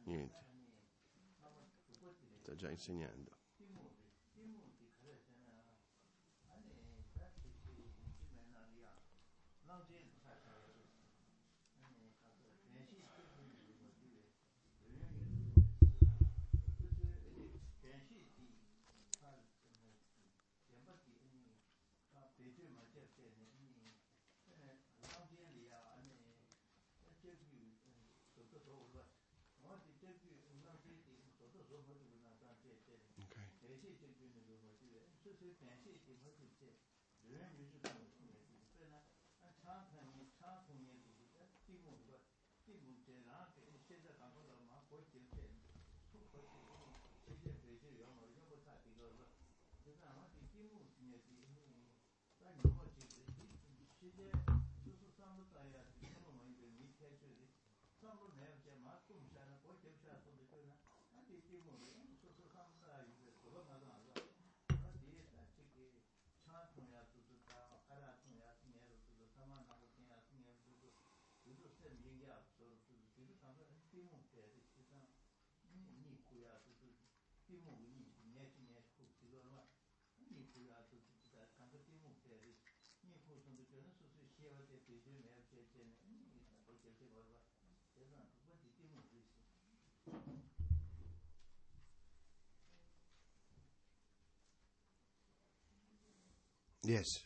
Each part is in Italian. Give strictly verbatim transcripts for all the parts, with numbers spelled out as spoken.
Niente. Sta già insegnando. Yes.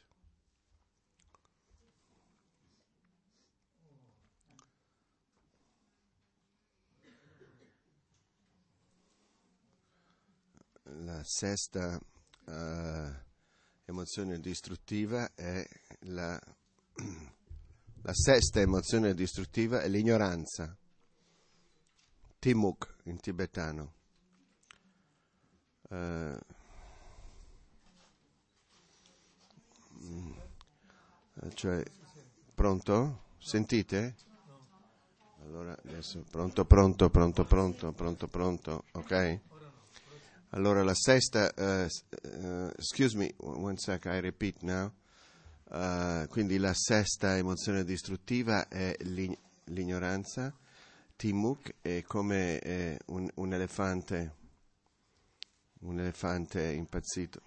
La sesta uh, emozione distruttiva è la, la sesta emozione distruttiva è l'ignoranza. Timuk in tibetano. Uh, cioè, pronto? Sentite? Allora adesso pronto, pronto, pronto, pronto, pronto, pronto, ok? Allora la sesta, uh, uh, excuse me, one sec, I repeat now. Uh, quindi la sesta emozione distruttiva è l'ig- l'ignoranza. Timuk è come eh, un, un elefante, un elefante impazzito.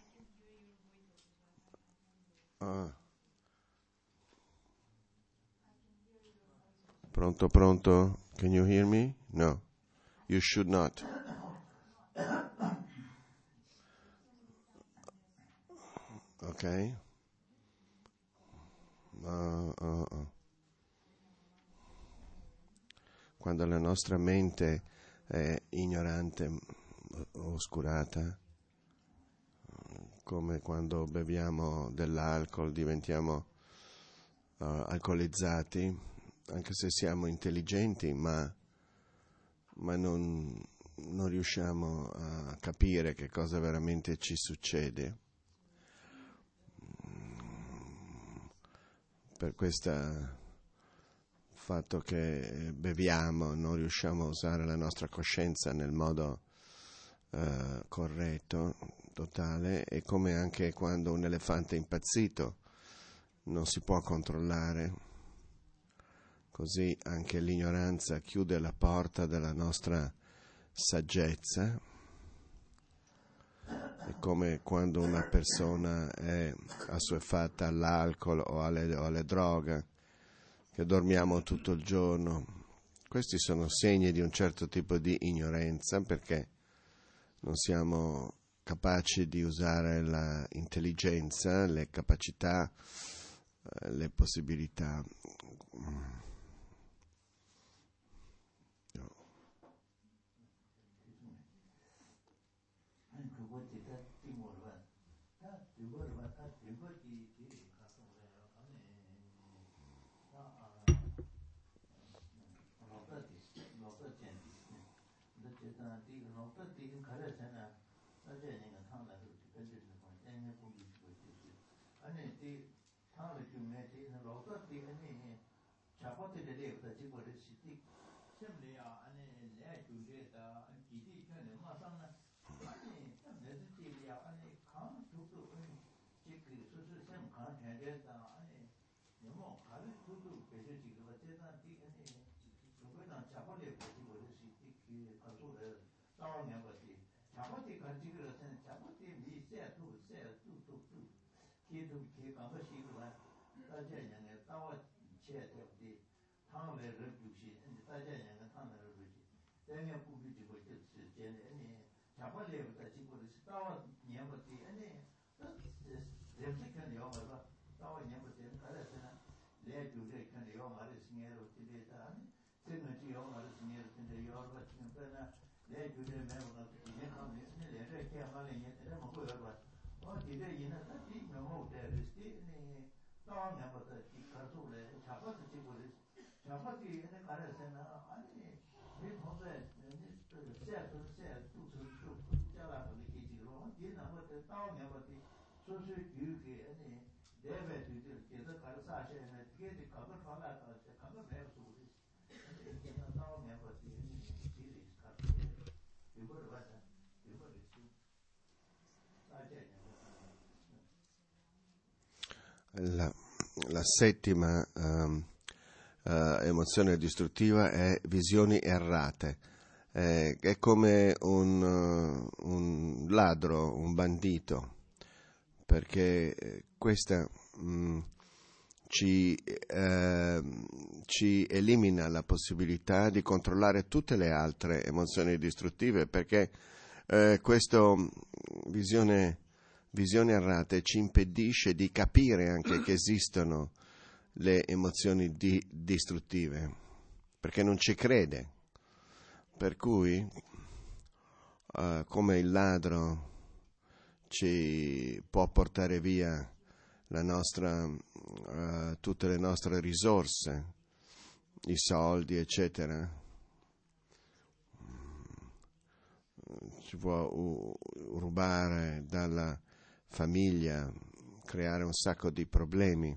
Ah. Pronto, pronto? Can you hear me? No. You should not. Ok? Uh, uh, uh. Quando la nostra mente è ignorante, oscurata, come quando beviamo dell'alcol, diventiamo uh, alcolizzati, anche se siamo intelligenti, ma, ma non, non riusciamo a capire che cosa veramente ci succede. Per questo fatto che beviamo, non riusciamo a usare la nostra coscienza nel modo uh, corretto, totale, e come anche quando un elefante è impazzito non si può controllare, così anche l'ignoranza chiude la porta della nostra saggezza. È come quando una persona è assuefatta all'alcol o alle, o alle droghe, che dormiamo tutto il giorno. Questi sono segni di un certo tipo di ignoranza, perché non siamo capaci di usare l'intelligenza, le capacità, le possibilità. La, la settima um, uh, emozione distruttiva è visioni errate. Eh, è come un, uh, un ladro, un bandito, perché questa mh, ci, eh, ci elimina la possibilità di controllare tutte le altre emozioni distruttive, perché eh, questa visione Visioni errate ci impedisce di capire anche che esistono le emozioni di, distruttive, perché non ci crede. Per cui, uh, come il ladro ci può portare via la nostra, uh, tutte le nostre risorse, i soldi, eccetera, ci può uh, rubare dalla famiglia, creare un sacco di problemi.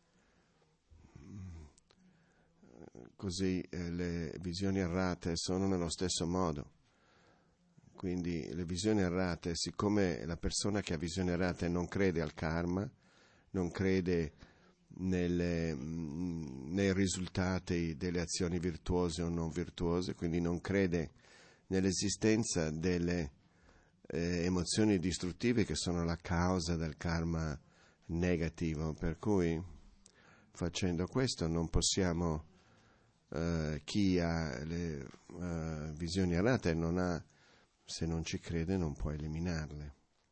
Così eh, le visioni errate sono nello stesso modo. Quindi le visioni errate, siccome la persona che ha visioni errate non crede al karma, non crede nelle, nei risultati delle azioni virtuose o non virtuose, quindi non crede nell'esistenza delle Eh, emozioni distruttive che sono la causa del karma negativo, per cui facendo questo non possiamo, eh, chi ha le eh, visioni errate non ha, se non ci crede non può eliminarle.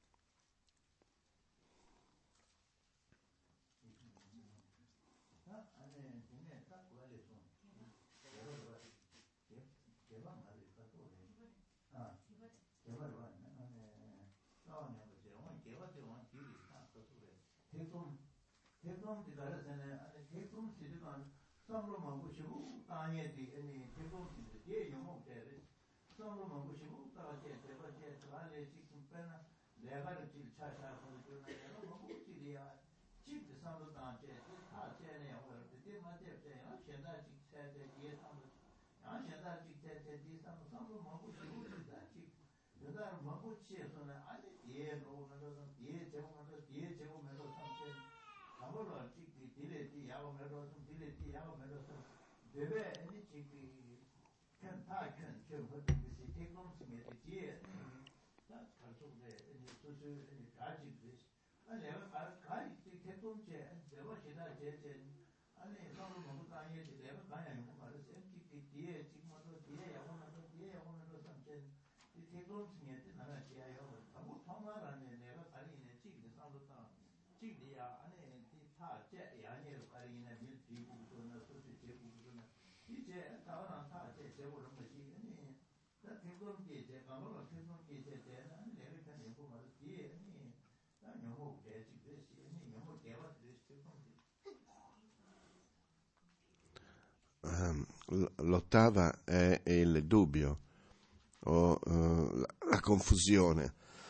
L'ottava è il dubbio o uh, la, la confusione.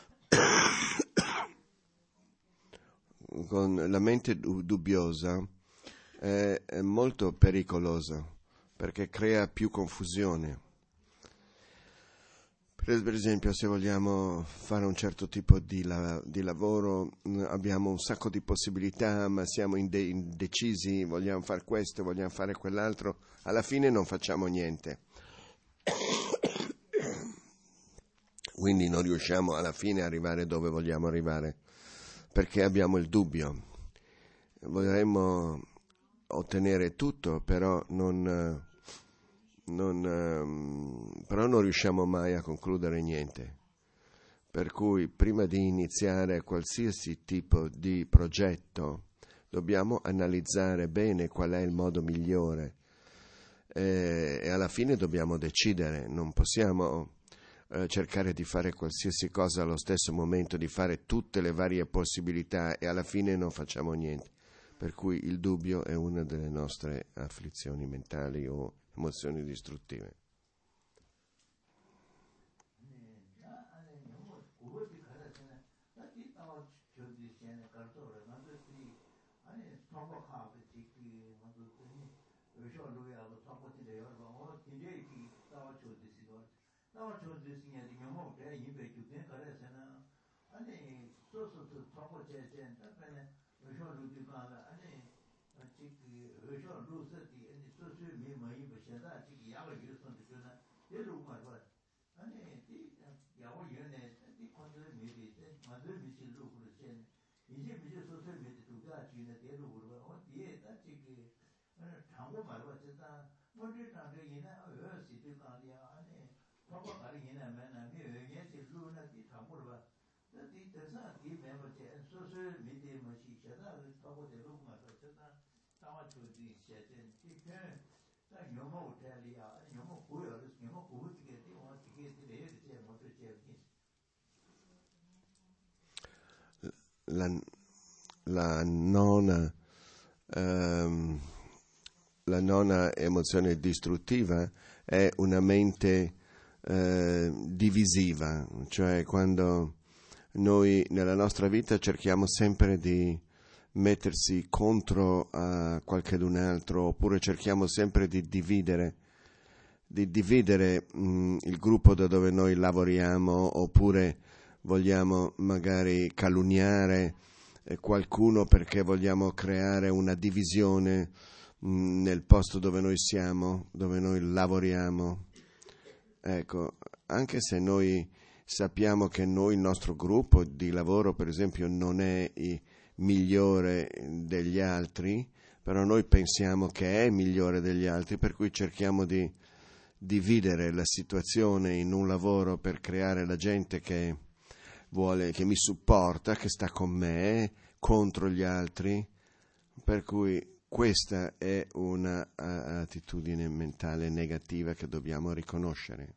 Con la mente dubbiosa è, è molto pericolosa perché crea più confusione. Per esempio, se vogliamo fare un certo tipo di, la, di lavoro, abbiamo un sacco di possibilità, ma siamo inde- indecisi, vogliamo fare questo, vogliamo fare quell'altro, alla fine non facciamo niente. quindi non riusciamo alla fine a arrivare dove vogliamo arrivare, perché abbiamo il dubbio. Vorremmo ottenere tutto, però non, non, però non riusciamo mai a concludere niente. Per cui prima di iniziare qualsiasi tipo di progetto dobbiamo analizzare bene qual è il modo migliore eh, e alla fine dobbiamo decidere, non possiamo eh, cercare di fare qualsiasi cosa allo stesso momento, di fare tutte le varie possibilità e alla fine non facciamo niente. Per cui il dubbio è una delle nostre afflizioni mentali o emozioni distruttive. La, la nona ehm, la nona emozione distruttiva è una mente eh, divisiva, cioè quando noi nella nostra vita cerchiamo sempre di mettersi contro a qualcun altro oppure cerchiamo sempre di dividere di dividere mh, il gruppo da dove noi lavoriamo oppure vogliamo magari calunniare eh, qualcuno perché vogliamo creare una divisione mh, nel posto dove noi siamo, dove noi lavoriamo. Ecco, anche se noi sappiamo che noi, il nostro gruppo di lavoro, per esempio, non è il migliore degli altri, però noi pensiamo che è migliore degli altri, per cui cerchiamo di dividere la situazione in un lavoro per creare la gente che vuole, che mi supporta, che sta con me, contro gli altri, per cui questa è una attitudine mentale negativa che dobbiamo riconoscere.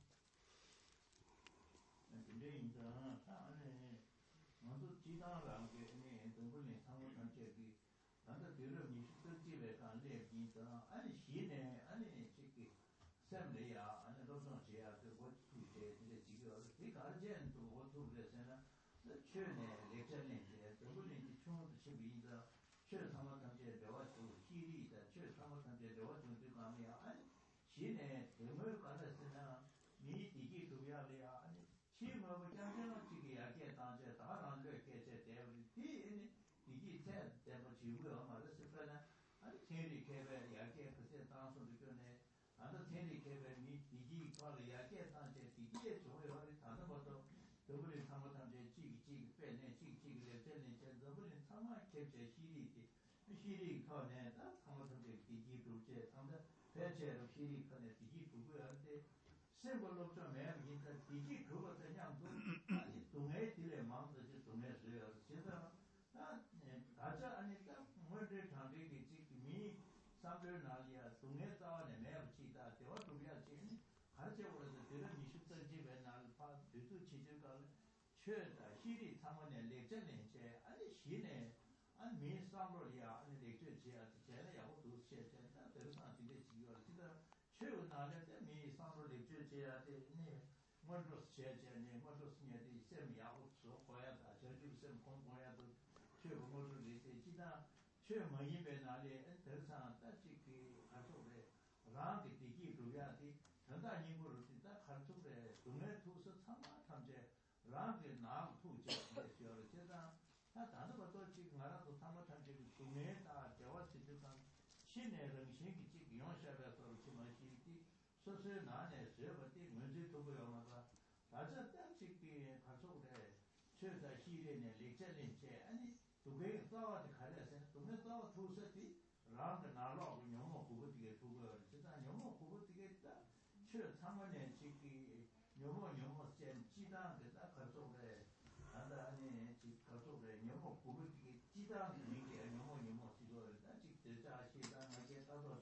다자 딱지기 가족에 최다 시련에 렉처린체 아니 두개 싸워도 가려서 두개 싸워 두서지 라가 나라고 영어 고거디게 두고 진짜 영어 고거디게 딱 최 삼원에 지기 영어 영어 쌤 지단데 딱 가족에 안다 아니 지 가족에 영어 고거디게 지단 이게 영어 영어 지도 아직 대자 시단하게 따서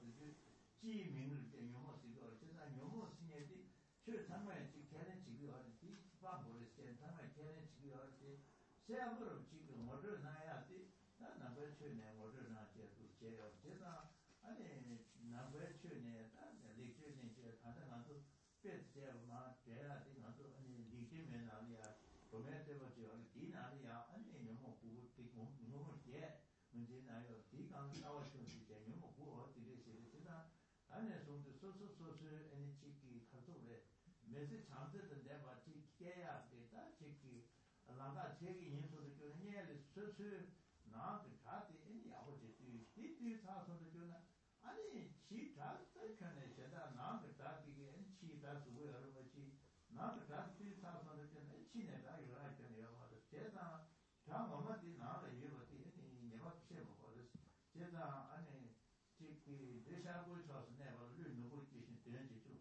지민을 때 영어 지도 진짜 영어 신예디 최 삼원에 지 걔는 지금 어디 방법을 쌤 삼원에 걔는 지금 어디 세아버로 지금 뭐를 나야 돼 나 남의 최내 뭐를 나게 제요 제가 아니 남의 최내 나 렉처는 제 다른 것도 배제 막 돼야 돼 나도 아니 리지면 아니야 보면 되죠 이 나리야 아니 너무 구고 되고 너무 제 문제 나요 디강 나와서 이제 너무 구고 어떻게 제가 안에 손도 소소소소 에너지 가족에 매스 잠들던 내가 지켜야 되다 지키 라가 제기 인소도 좀 해야지 소소 나한테 다들 애니 아버지 뒤뒤 사서도 좀 아니 지다 때문에 제가 나한테 다들이 엔치다 수고 여러 가지 나한테 다들 사서도 좀 엔치네다 이거 할 때요 맞아 제가 다 엄마한테 나를 이거지 애니 내가 피해 먹어서 제가 아니 지기 대샤고 쳐서 내가 누구 있지 되는지 좀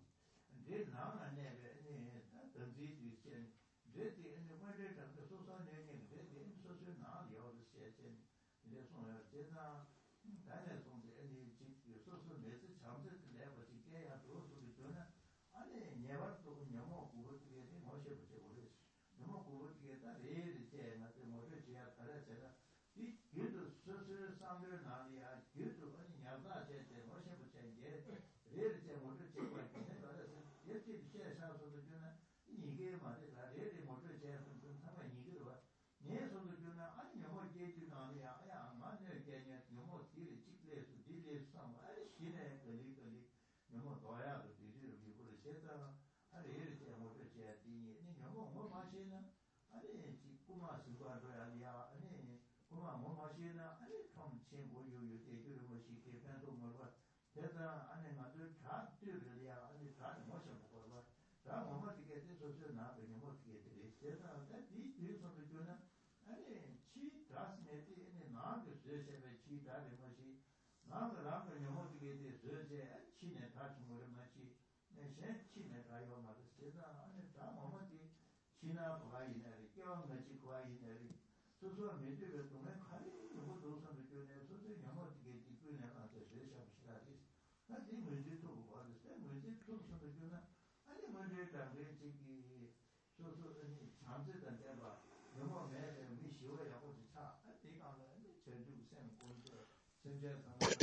내 나는 내가 애니 던지 뒤에 제티 ene wende tanto sosa nene de sosa na yo se se ile so ya 제가 다른 동네 애니 집 소소 매스 잠들 때 내가 지게 야 도서 비도나 아니 내가도 너무 고르게 돼 뭐셔 보지 모르겠어 너무 고르게 다 레일 때 나한테 뭐를 지야 따라 제가 이 길도 소소 상들 나리야 길도 아니 야자 제때 뭐셔 보지 이제 레일 때 뭐를 지고 있는데 그래서 이렇게 시에서도 주나 이게 말이야 레일 뭐를 제가 좀 상관 이거로 내 손도 주나 아니 영어 계획이 나리야 야 만에 개념 영어 딜이 찍래서 딜이 상 아니 시내 걸리 걸리 영어 도야도 딜을 비고를 세다 아니 이렇게 뭐를 제야 디 영어 뭐 마시나 아니 지구마 수과도야 아니야 아니 구마 뭐 마시나 아니 좀 친구 요요 대교를 뭐 시게 편도 뭐 대다 안에 나도 다 들으려야 아니 다 뭐셔 먹어 봐. 다 뭐만 되게 돼서 나 그냥 뭐 되게 돼. 대다 이 뒤에서도 주나 아니 치 다스네티 네 나도 제세베 치 다데 뭐시 나도 나도 뭐 되게 돼서 제 치네 다 주고를 마치 네 치네 가요 말을 대다 아니 다 뭐만 돼 치나 바이네 껴 같이 바이네 소소 메디를 통해 가리 뭐 도선 느껴내 소소 영어 되게 뒤에 나가서 제시하고 시작이 나지 메디도 봐도 메디 도선 느껴나 아니 메디가 메디기 소소 아니 잠들던 때봐 영어 매에 미시오에 하고 차 내가는 전주 생 공부 전제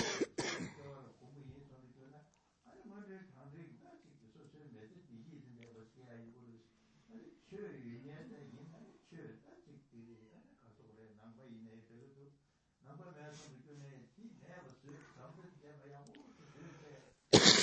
상황에서 공부 인선 느껴나 아니 메디 단들이 같이 소소 메디 뒤지는 데 어떻게 알고 아니 최연의 인한 최 딱지들이 가서 그래 남바 이내 그래도 남바 매서 느끼네 이 내가 수 잠들 때 봐야 뭐 그렇게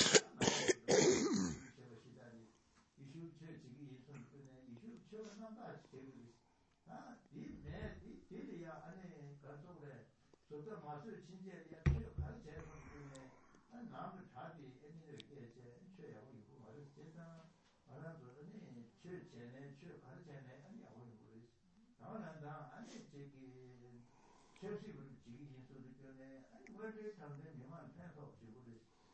제가 시달이 이슈 최 지기 인선 그네 이슈 최가 나가 제기 아이내이 딜이야 아니 가서 그래 저도 마술 진짜야 최 가르쳐 주네 아니 남을 다디 애니를 깨제 최하고 이거 말을 제가 알아서는 최전에 최 가르쳐내 아니 아무리 모르겠어. 나는다 아니 저기 최시를 지기 인수를 전에 아니 원래 당대 명만 편서 지고를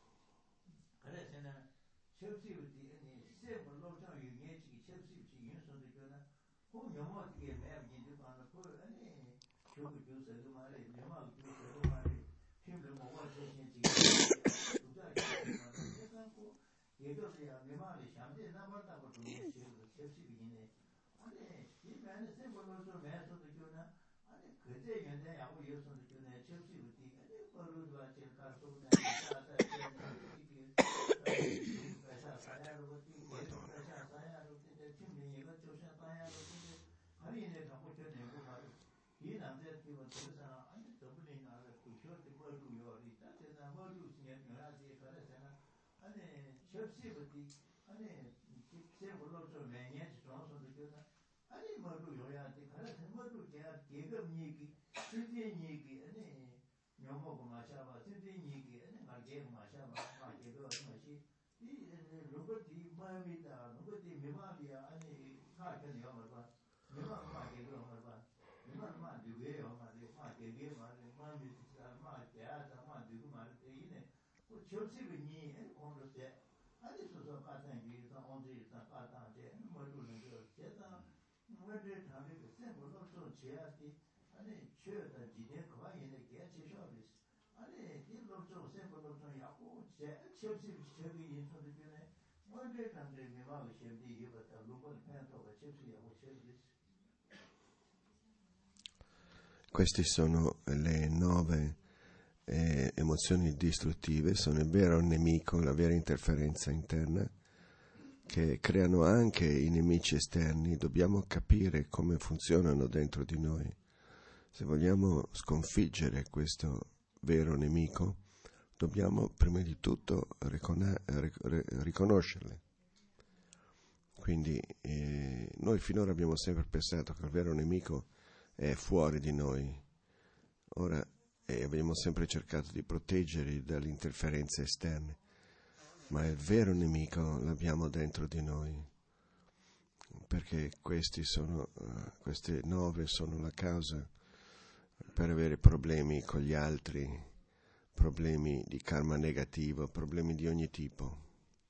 그래서는 최시부터 아니 세번 로장 유예 지기 최시부터 인수를 전에 그 영어 뒤에 매일 인도 가는 거 아니 저거 교수도 말해 영어 교수도 말해 힘을 모아 주신 지기 두자 그래서 예도야 내말이 샴제 나버다고 좀 셉십이네 아니 이 맨에 세벌로서 매서도 주나 아니 그제 연대 야고 요소도 주네 셉십이 아니 벌로도 제일 가서도 나다 이게 회사 사야로 회사 사야로 근데 팀이 이거 조사 사야로 근데 아니네 갖고 되고 말이 이 남자 팀은 그래서 아니 더블이 나를 그셔도 벌고요 이따 제가 벌고 신경 나지 그래서 아니 섭씨부터 아니 제 물론 매년 정선도 되나 아니 뭐도 요야 돼 가서 뭐도 제가 계급 얘기 실제 얘기 아니 영어고 마셔봐 실제 얘기 아니 말게 마셔봐 말게도 뭐지 이 로봇이 마음이다 로봇이 메모리야 아니 가 견이 요 봐. 내가 마 개그로 봐. 내가 마 두개요 마 마 개개 마 마 미스가 마 대아다 마 두고 마 이네 그 접시비니 온도세 아니 소소 같은 게 온지 같다데 뭐로는 그 제가 뭐를 다들 셈으로 좀 제야지 아니 최다 지대 그와 얘네 게 제셔비스 아니 이로 좀 셈으로 좀 약고 제 접시 저기 인터뷰 전에 뭐를 다들 매마고 싶지 이거다 로컬 팬토가 접시하고 접시. Queste sono le nove eh, emozioni distruttive, sono il vero nemico, la vera interferenza interna, che creano anche i nemici esterni. Dobbiamo capire come funzionano dentro di noi. Se vogliamo sconfiggere questo vero nemico, dobbiamo prima di tutto ricona- riconoscerle. Quindi eh, noi finora abbiamo sempre pensato che il vero nemico è fuori di noi. Ora eh, abbiamo sempre cercato di proteggerli dalle interferenze esterne, ma il vero nemico l'abbiamo dentro di noi, perché questi sono, uh, queste nove sono la causa per avere problemi con gli altri, problemi di karma negativo, problemi di ogni tipo.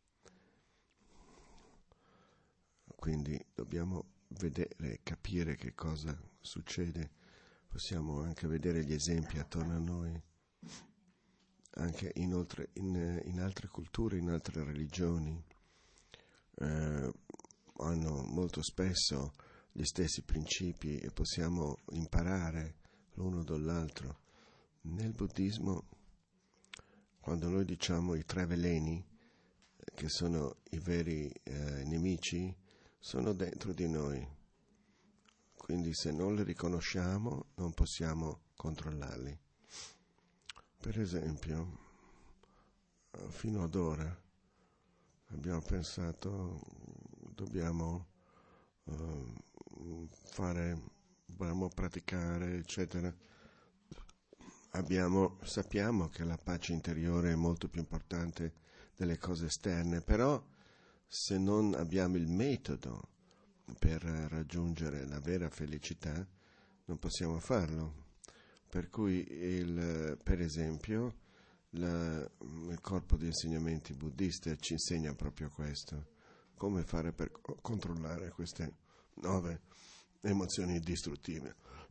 Quindi dobbiamo vedere, capire che cosa succede. Possiamo anche vedere gli esempi attorno a noi, anche inoltre in, in altre culture, in altre religioni, eh, hanno molto spesso gli stessi principi e possiamo imparare l'uno dall'altro. Nel buddismo, quando noi diciamo i tre veleni, che sono i veri eh, nemici, sono dentro di noi. Quindi se non li riconosciamo non possiamo controllarli. Per esempio, fino ad ora abbiamo pensato dobbiamo uh, fare, dobbiamo praticare, eccetera. Abbiamo, sappiamo che la pace interiore è molto più importante delle cose esterne, però se non abbiamo il metodo per raggiungere la vera felicità non possiamo farlo. Per cui il, per esempio la, il corpo di insegnamenti buddisti ci insegna proprio questo, come fare per controllare queste nove emozioni distruttive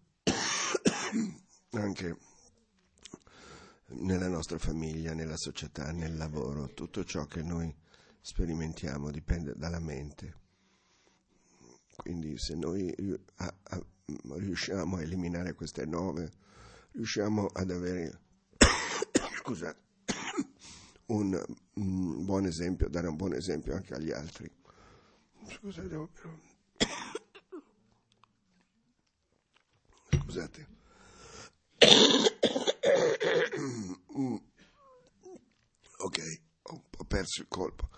anche nella nostra famiglia, nella società, nel lavoro. Tutto ciò che noi sperimentiamo dipende dalla mente. Quindi se noi a, a, riusciamo a eliminare queste nove, riusciamo ad avere scusate, un, un buon esempio, dare un buon esempio anche agli altri. Scusate, devo però... Scusate. Ok, ho, ho perso il colpo.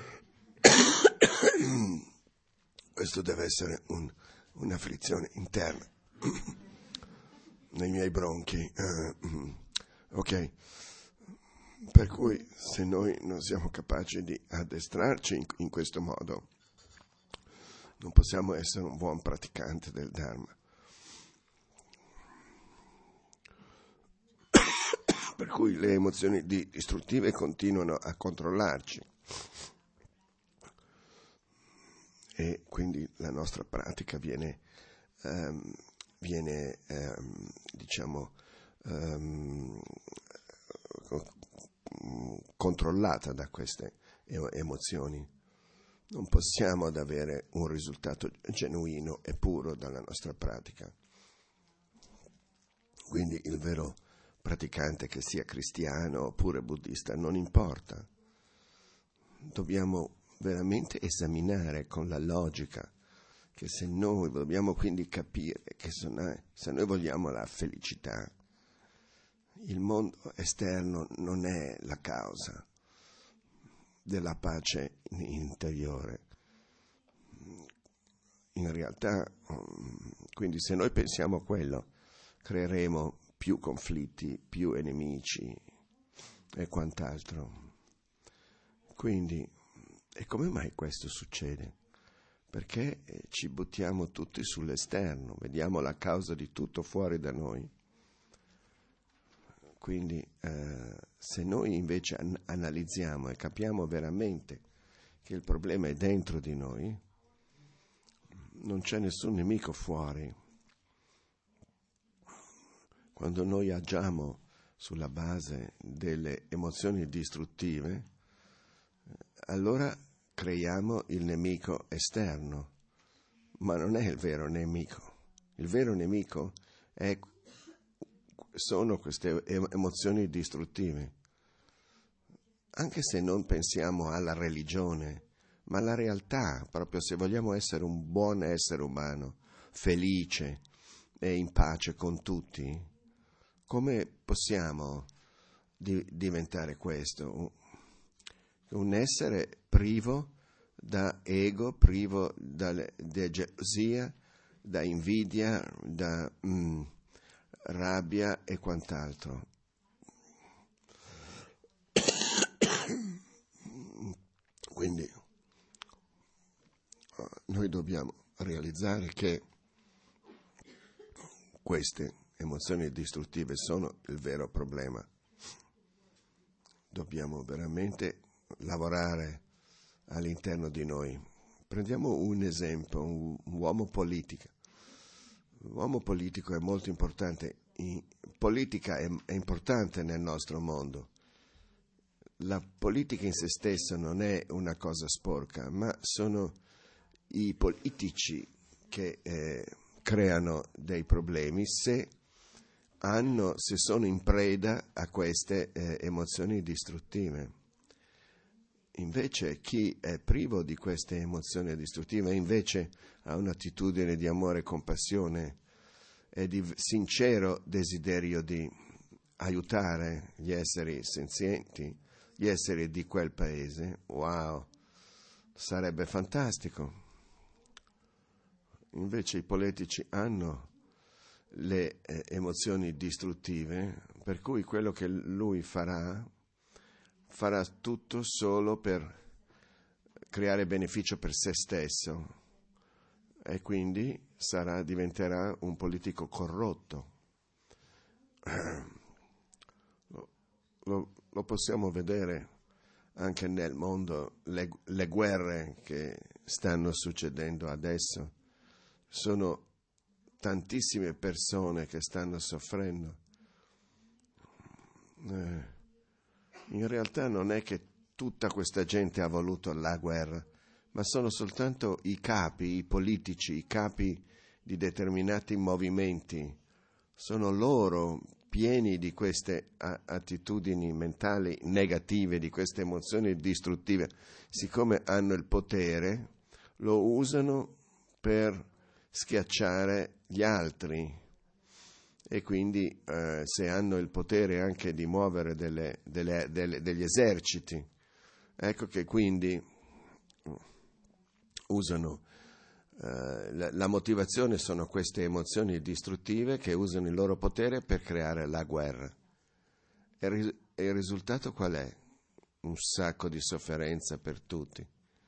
Questo deve essere un, un'afflizione interna nei miei bronchi. Uh, ok, per cui se noi non siamo capaci di addestrarci in, in questo modo, non possiamo essere un buon praticante del Dharma. Per cui le emozioni distruttive continuano a controllarci. E quindi la nostra pratica viene, um, viene um, diciamo, um, controllata da queste emozioni. Non possiamo ad avere un risultato genuino e puro dalla nostra pratica. Quindi il vero praticante, che sia cristiano oppure buddista, non importa. Dobbiamo veramente esaminare con la logica che se noi dobbiamo quindi capire che se noi, se noi vogliamo la felicità, il mondo esterno non è la causa della pace interiore. In realtà, quindi se noi pensiamo a quello, creeremo più conflitti, più nemici e quant'altro. Quindi, e come mai questo succede? perché ci buttiamo tutti sull'esterno, vediamo la causa di tutto fuori da noi. Quindi eh, se noi invece an- analizziamo e capiamo veramente che il problema è dentro di noi, non c'è nessun nemico fuori. Quando noi agiamo sulla base delle emozioni distruttive, allora creiamo il nemico esterno, ma non è il vero nemico. Il vero nemico è, sono queste emozioni distruttive. Anche se non pensiamo alla religione, ma alla realtà, proprio se vogliamo essere un buon essere umano, felice e in pace con tutti, come possiamo di- diventare questo? Un essere privo da ego, privo da, da gelosia, da invidia, da mm, rabbia e quant'altro. Quindi noi dobbiamo realizzare che queste emozioni distruttive sono il vero problema. Dobbiamo veramente lavorare all'interno di noi. Prendiamo un esempio, un, un uomo politico. L'uomo politico è molto importante. In, politica è, è importante nel nostro mondo. La politica in se stessa non è una cosa sporca, ma sono i politici che eh, creano dei problemi se hanno, se sono in preda a queste eh, emozioni distruttive. Invece chi è privo di queste emozioni distruttive invece ha un'attitudine di amore e compassione e di sincero desiderio di aiutare gli esseri senzienti, gli esseri di quel paese. Wow, sarebbe fantastico. Invece i politici hanno le eh, emozioni distruttive, per cui quello che lui farà, farà tutto solo per creare beneficio per se stesso e quindi sarà, diventerà un politico corrotto. Lo, lo, lo possiamo vedere anche nel mondo, le, le guerre che stanno succedendo adesso. Sono tantissime persone che stanno soffrendo. Eh, in realtà non è che tutta questa gente ha voluto la guerra, ma sono soltanto i capi, i politici, i capi di determinati movimenti. Sono loro pieni di queste a- attitudini mentali negative, di queste emozioni distruttive. Siccome hanno il potere, lo usano per schiacciare gli altri e quindi eh, se hanno il potere anche di muovere delle, delle, delle, degli eserciti, ecco che quindi usano eh, la, la motivazione sono queste emozioni distruttive che usano il loro potere per creare la guerra. E, ris- e il risultato qual è? Un sacco di sofferenza per tutti.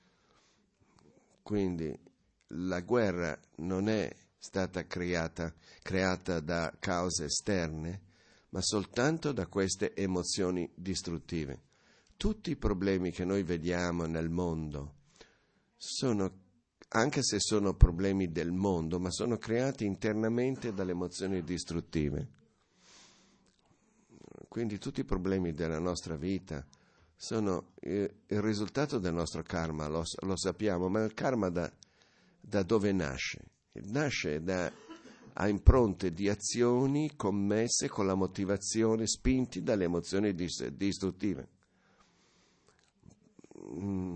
Quindi la guerra non è stata creata, creata da cause esterne, ma soltanto da queste emozioni distruttive. Tutti i problemi che noi vediamo nel mondo sono, anche se sono problemi del mondo, ma sono creati internamente dalle emozioni distruttive. Quindi tutti i problemi della nostra vita sono il risultato del nostro karma, lo, lo sappiamo, ma il karma da Da dove nasce? Nasce da a impronte di azioni commesse con la motivazione, spinti dalle emozioni dis- distruttive. Mm.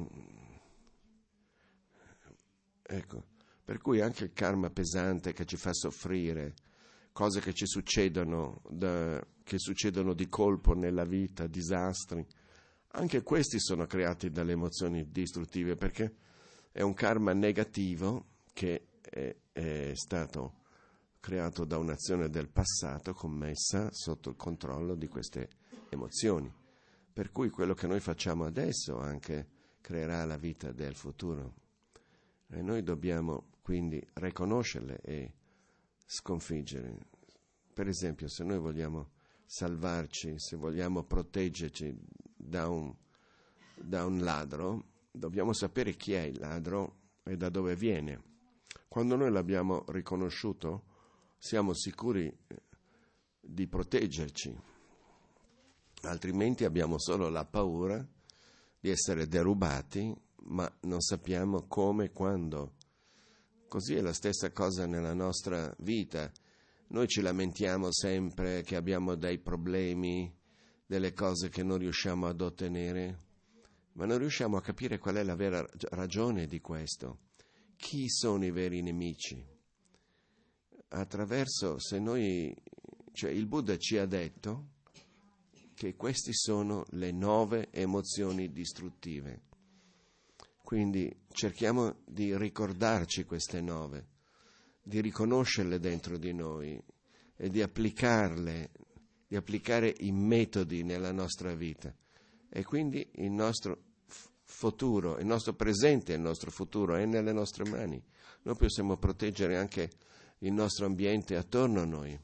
Ecco, per cui anche il karma pesante che ci fa soffrire, cose che ci succedono, da, che succedono di colpo nella vita, disastri, anche questi sono creati dalle emozioni distruttive, perché è un karma negativo che è, è stato creato da un'azione del passato commessa sotto il controllo di queste emozioni. Per cui quello che noi facciamo adesso anche creerà la vita del futuro. E noi dobbiamo quindi riconoscerle e sconfiggere. Per esempio, se noi vogliamo salvarci, se vogliamo proteggerci da un, da un ladro, dobbiamo sapere chi è il ladro e da dove viene. Quando noi l'abbiamo riconosciuto, siamo sicuri di proteggerci, altrimenti abbiamo solo la paura di essere derubati, ma non sappiamo come e quando. Così è la stessa cosa nella nostra vita. Noi ci lamentiamo sempre che abbiamo dei problemi, delle cose che non riusciamo ad ottenere, ma non riusciamo a capire qual è la vera ragione di questo. Chi sono i veri nemici? Attraverso, se noi, cioè il Buddha ci ha detto che queste sono le nove emozioni distruttive. Quindi cerchiamo di ricordarci queste nove, di riconoscerle dentro di noi e di applicarle, di applicare i metodi nella nostra vita. E quindi il nostro futuro, il nostro presente e il nostro futuro è nelle nostre mani. Noi possiamo proteggere anche il nostro ambiente attorno a noi.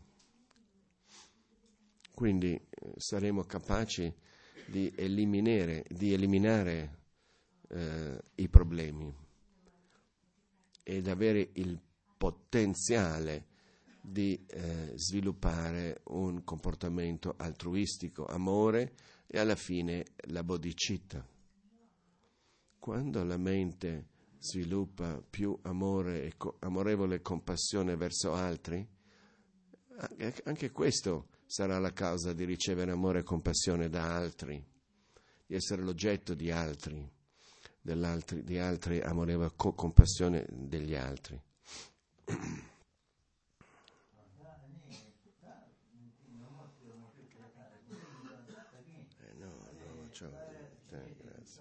Quindi eh, saremo capaci di eliminare, di eliminare eh, i problemi ed avere il potenziale di eh, sviluppare un comportamento altruistico, amore e alla fine la bodhicitta. Quando la mente sviluppa più amore e co- amorevole compassione verso altri, anche, anche questo sarà la causa di ricevere amore e compassione da altri, di essere l'oggetto di altri, dell'altri, di altri amorevole co- compassione degli altri. Eh no, no, ciao, eh, grazie.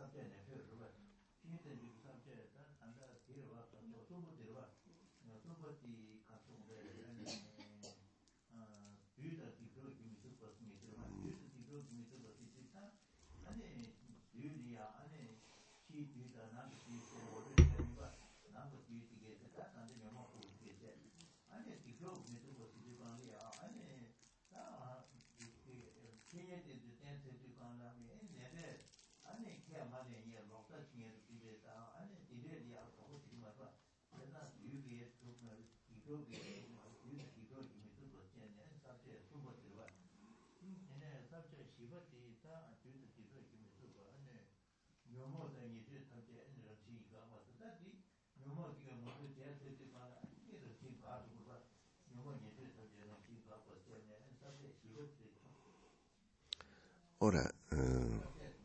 Ora, eh,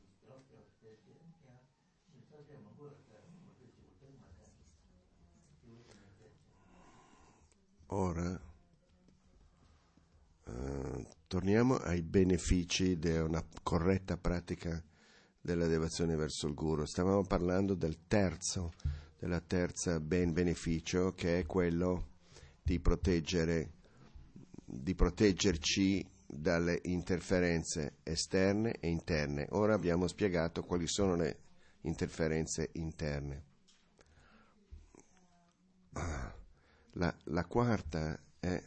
ora eh, torniamo ai benefici di una corretta pratica della devozione verso il Guru. Stavamo parlando del terzo, della terza ben beneficio, che è quello di proteggere, di proteggerci dalle interferenze esterne e interne. Ora abbiamo spiegato quali sono le interferenze interne. La, la quarta è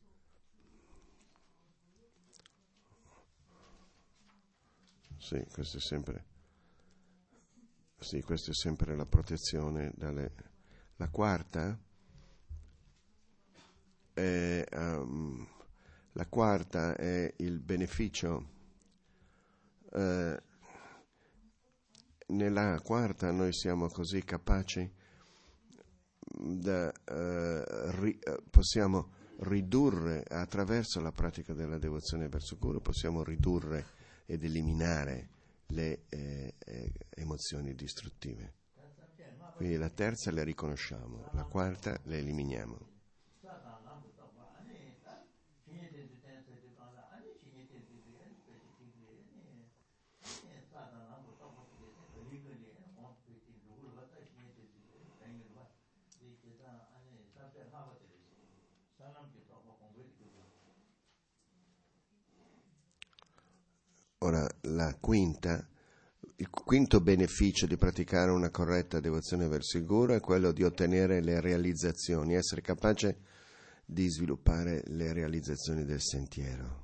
sì, questo è sempre sì, questa è sempre la protezione dalle. La quarta è um, la quarta è il beneficio. Eh, nella quarta noi siamo così capaci da eh, ri, possiamo ridurre attraverso la pratica della devozione verso il Guru, possiamo ridurre ed eliminare le eh, eh, emozioni distruttive. Quindi la terza le riconosciamo, la quarta le eliminiamo. Ora, la quinta il quinto beneficio di praticare una corretta devozione verso il Guru è quello di ottenere le realizzazioni, essere capace di sviluppare le realizzazioni del sentiero.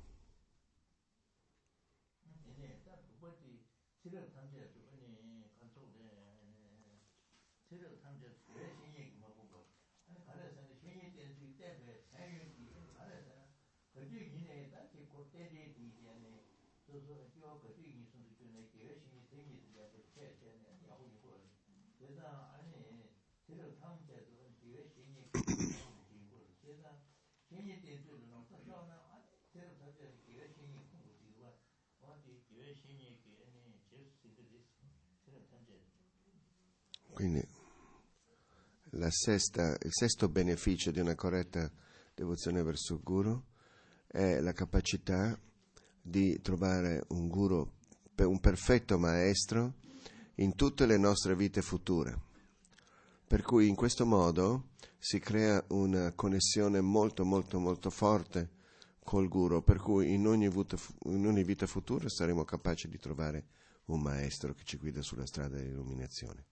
Quindi la sesta, il sesto beneficio di una corretta devozione verso il Guru è la capacità di trovare un Guru, un perfetto maestro in tutte le nostre vite future. Per cui in questo modo si crea una connessione molto molto molto forte col Guru, per cui in ogni vita, in ogni vita futura saremo capaci di trovare un maestro che ci guida sulla strada dell'illuminazione.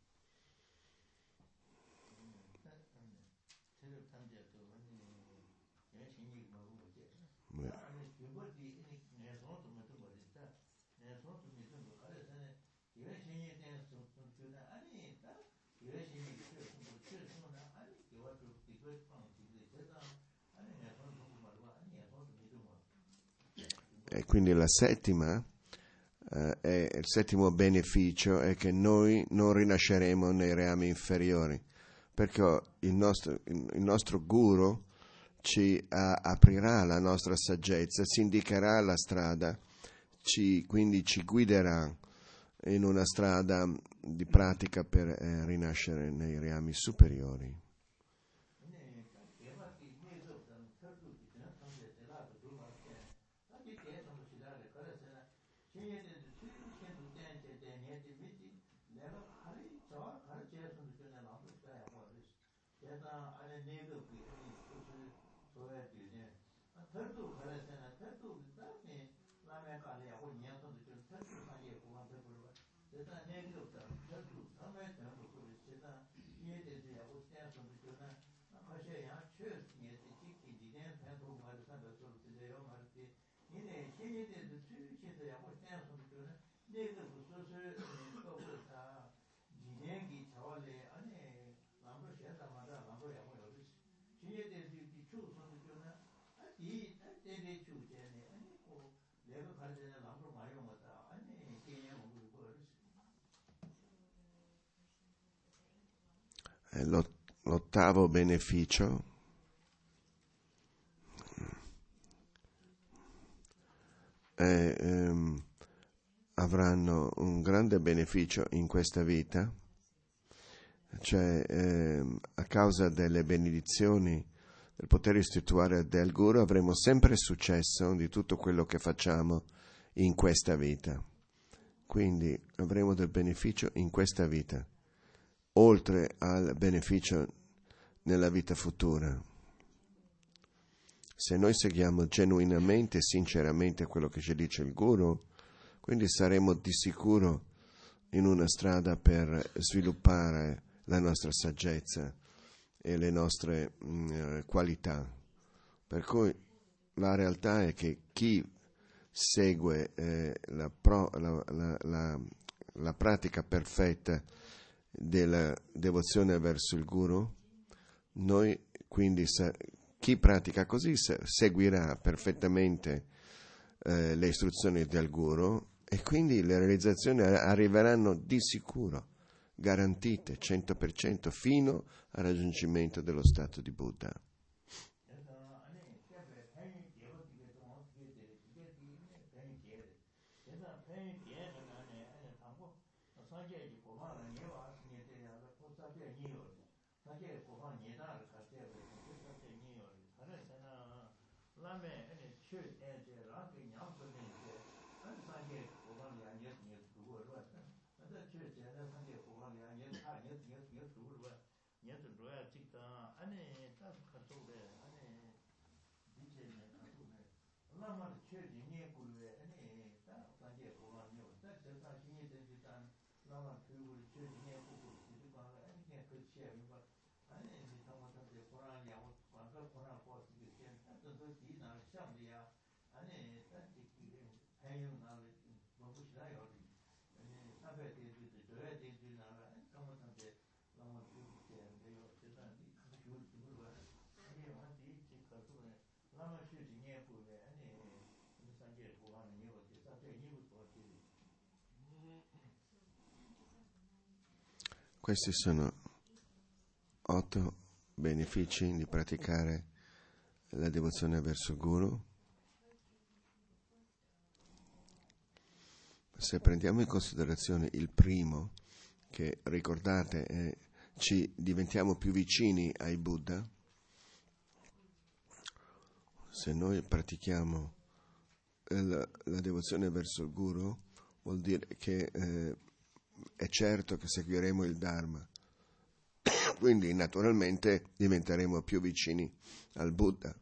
E quindi la settima, eh, è, il settimo beneficio è che noi non rinasceremo nei reami inferiori, perché il nostro, il nostro Guru ci uh, aprirà la nostra saggezza, ci indicherà la strada, ci, quindi ci guiderà in una strada di pratica per eh, rinascere nei reami superiori. L'ottavo beneficio è, ehm, avranno un grande beneficio in questa vita, cioè ehm, a causa delle benedizioni del potere spirituale del Guru avremo sempre successo di tutto quello che facciamo in questa vita. Quindi avremo del beneficio in questa vita, oltre al beneficio nella vita futura. Se noi seguiamo genuinamente e sinceramente quello che ci dice il Guru, quindi saremo di sicuro in una strada per sviluppare la nostra saggezza e le nostre mh, qualità. Per cui la realtà è che chi segue eh, la, pro, la, la, la, la pratica perfetta della devozione verso il Guru, noi quindi sa, chi pratica così sa, seguirà perfettamente eh, le istruzioni del Guru e quindi le realizzazioni arriveranno di sicuro, garantite cento per cento fino al raggiungimento dello stato di Buddha. 나만 교육을 주중에 보고 지도 가는 아니 그냥 그 시험이 봐 아니 이제 당원한테 고난 양호 완전 고난 버스기 때문에 또 뒤나 시험이야 아니 단지 해용 나를 너무 싫어요 아니 사배 대주도 저야 대주나 당원한테 너무 교육제인데요 대단히 교육 교육을 봐 아니 완전히 지금 그거는 나만 주중에 보면 아니 산재 보하는 이유가 산재 이유가 어떻게 Questi sono otto benefici di praticare la devozione verso il Guru. Se prendiamo in considerazione il primo, che ricordate è ci diventiamo più vicini ai Buddha, se noi pratichiamo la, la devozione verso il Guru, vuol dire che eh, è certo che seguiremo il Dharma, quindi naturalmente diventeremo più vicini al Buddha.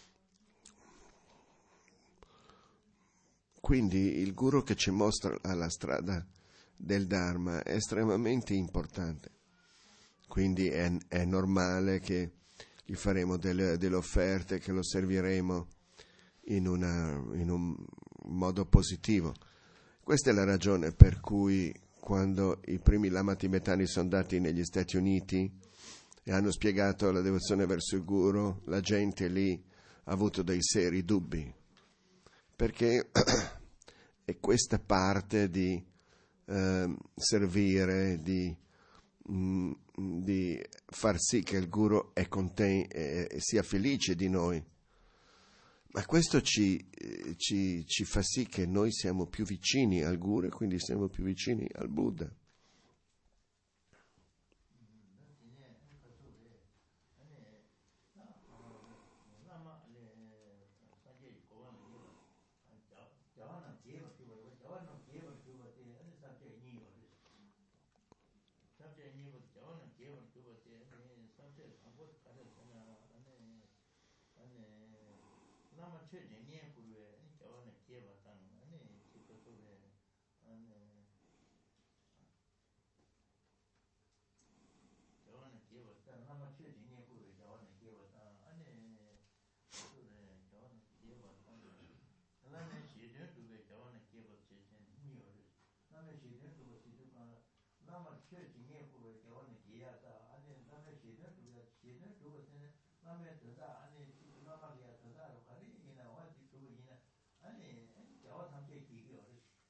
Quindi il Guru che ci mostra la strada del Dharma è estremamente importante, quindi è, è normale che gli faremo delle, delle offerte, che lo serviremo in, una, in un modo positivo. Questa è la ragione per cui quando i primi lama tibetani sono andati negli Stati Uniti e hanno spiegato la devozione verso il Guru, la gente lì ha avuto dei seri dubbi, perché è questa parte di eh, servire, di, mh, di far sì che il Guru è conten- eh, sia felice di noi. Ma questo ci, ci, ci fa sì che noi siamo più vicini al Guru e quindi siamo più vicini al Buddha. 나만 최진이 부르에 저는 기회받던 아니 지금 속에 아니 저는 기회받던 나만 최진이 부르에 저는 기회받던 아니 그래 저는 기회받던 나는 시즌 두개 저는 기회받지 니어를 나는 시즌 두개 시즌가 나만 최진이 부르에 저는 기회하다 아니 나는 시즌 두개 시즌 두개는 나만 더다 아니 나만이야 더다로 가리기나 와지 두기나 아니 저와 함께 기기어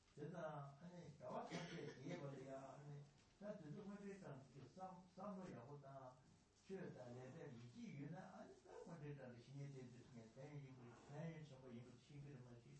제가 아니 저와 함께 기회버려야 아니 자 저도 뭐랬다 쌈 쌈로야보다 최다 내대 이기유나 아니 뭐랬다 신이 되듯이 대인이 대인 정보 이거 신기를 맞지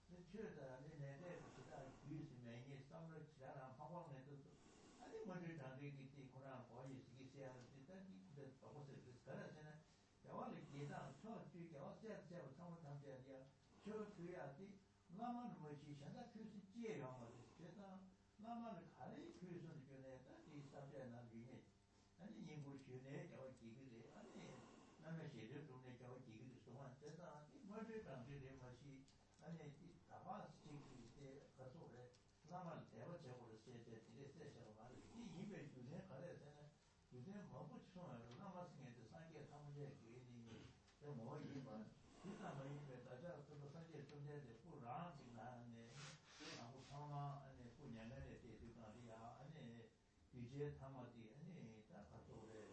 최다 내대 그다 귀스 매니 쌈로 지라랑 방광내도 아니 뭐랬다 되기 때문에 거의 시기세야 일단 이제 바꿔서 그래서는 저와를 기회다 저 뒤에가 세세로 상호 상태야 저 뒤에야지 나만 뭐지 현재 교수 지혜랑 말이야 제가 나만을 가리 교수는 전에다 이 사태나 위에 아니 인구 전에 저 기기들 아니 나는 시대 좀내 저 기기들 동안 제가 뭐를 당시에 마시 아니 다바 시기 때 가서 그래 나만 대화 제고를 세대 뒤에 세셔 말이 이 이백 주에 가려서는 요새 뭐 붙여요 나만승에서 상계 사무제 괜히 뭐 이만 일단 뭐 이제 다자 또 상계 좀 되는데 뿌랑이 나네 아무 상마 아니 뿌냐네 대두가리야 아니 이제 타마디 아니 다 가서 그래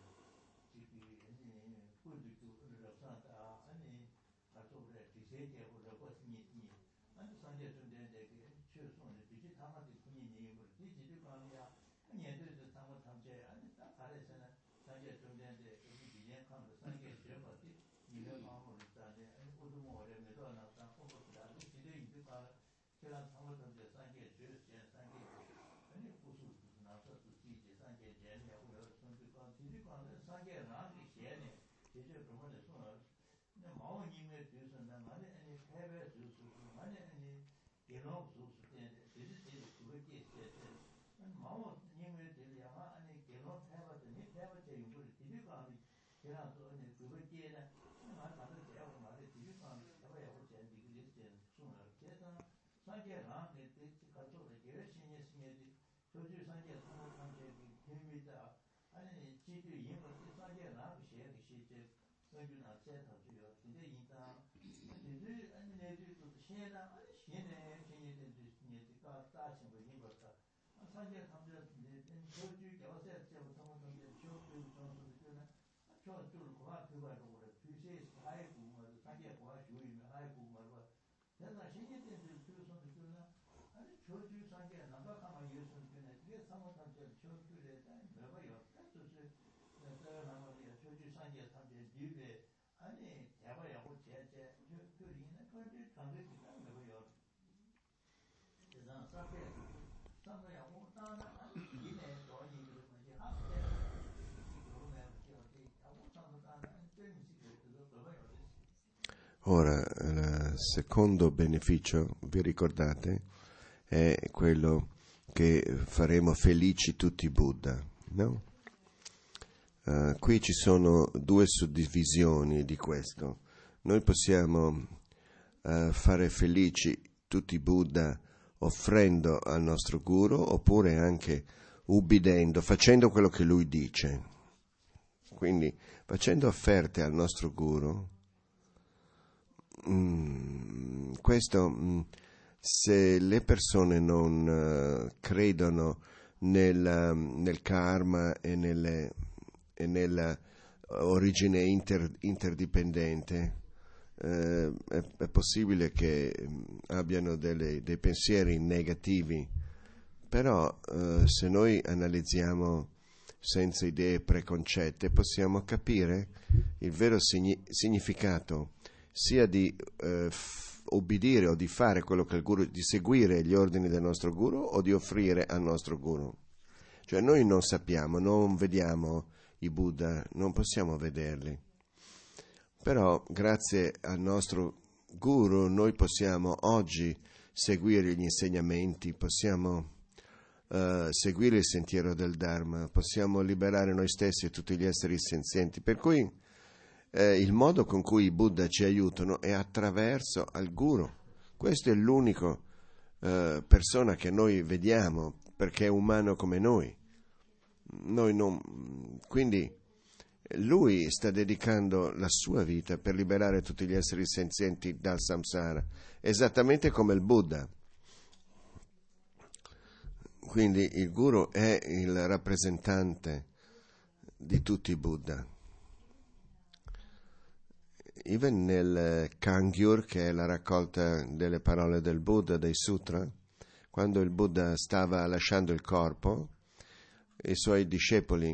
지기 아니 뿌리도 그러잖아 아니 가서 그래 지세계 그러고 스니니 아니 상계 좀 되는데 그 최소한 이제 타마디 군인이 뭐 지지도가리야 아니 애들도 상마 탐제 아니 다 가래서는 상계 좀 되는데 여기 이제 가면 상계 지어봤지 이런 마음으로 있다네 아니 우두모 어려면서 나타 뽑았다 지도 이제가 제가 상마 탐제 상계 주스제 상계 아니 고수 나서 지지 상계 제냐고 선수가 지지가 상계랑 이제네 이제 그러면 손을 근데 마음님에 대해서 난 아니 아니 해외 주스 아니 아니 개론 주스 때 지지 그렇게 있었대 마음님에 대해서 아니 개론 해봤더니 해봤지 이걸 지지가 아니 제가 또 아니 그렇게 말 다들 제가 말에 지지가 해봐야 볼지 이게 이제 손을 제가 상계랑 내 가서 열심히 했으면 조주 상계 통로 상계 팀이다 아니 지도 임을 상계 나도 시에 시제 선주나 제타 주요 근데 이다 이제 아니 내들도 시에나 아니 시에네 시에네 시에가 따신 거 임을다 상계 탐지는데 조주 겨세 제부 통로 상계 조주 정도 되나 저 줄 고아 그거로 그래 주세 하이 부분을 상계 고아 주의면 하이 부분을 내가 시에 때는 주선 주나 아니 조주 상계 나가가만 예선 되네 이게 상호탄절 조주에 대한 뭐가요 뜻을 내가 나머지 조주 상계 탐지 뒤에 아니 대바야고 제제 조주리는 그게 강력히 따는 거요 대단 사페 상호야고 따나 아니 이네 돈이 그러면 이제 학대 그러면 어디 아무 상도 따나 땡시 그래도 뭐가요 Ora, il secondo beneficio, vi ricordate, è quello che faremo felici tutti i Buddha, no? Uh, qui ci sono due suddivisioni di questo. Noi possiamo uh, fare felici tutti i Buddha offrendo al nostro Guru, oppure anche ubbidendo, facendo quello che lui dice. Quindi, facendo offerte al nostro Guru, Mm, questo mm, se le persone non uh, credono nel, nel karma e, nelle, e nella origine inter, interdipendente, eh, è, è possibile che mm, abbiano delle, dei pensieri negativi, però uh, se noi analizziamo senza idee preconcette possiamo capire il vero signi- significato sia di eh, f- obbedire o di fare quello che il Guru, di seguire gli ordini del nostro Guru o di offrire al nostro Guru. Cioè noi non sappiamo, non vediamo i Buddha, non possiamo vederli. Però grazie al nostro Guru noi possiamo oggi seguire gli insegnamenti, possiamo uh, seguire il sentiero del Dharma, possiamo liberare noi stessi e tutti gli esseri senzienti. Per cui Eh, il modo con cui i Buddha ci aiutano è attraverso al Guru. Questo è l'unico eh, persona che noi vediamo, perché è umano come noi. Noi non, quindi lui sta dedicando la sua vita per liberare tutti gli esseri senzienti dal samsara, esattamente come il Buddha. Quindi il Guru è il rappresentante di tutti i Buddha. Even nel Kangyur, che è la raccolta delle parole del Buddha, dei sutra, quando il Buddha stava lasciando il corpo, i suoi discepoli,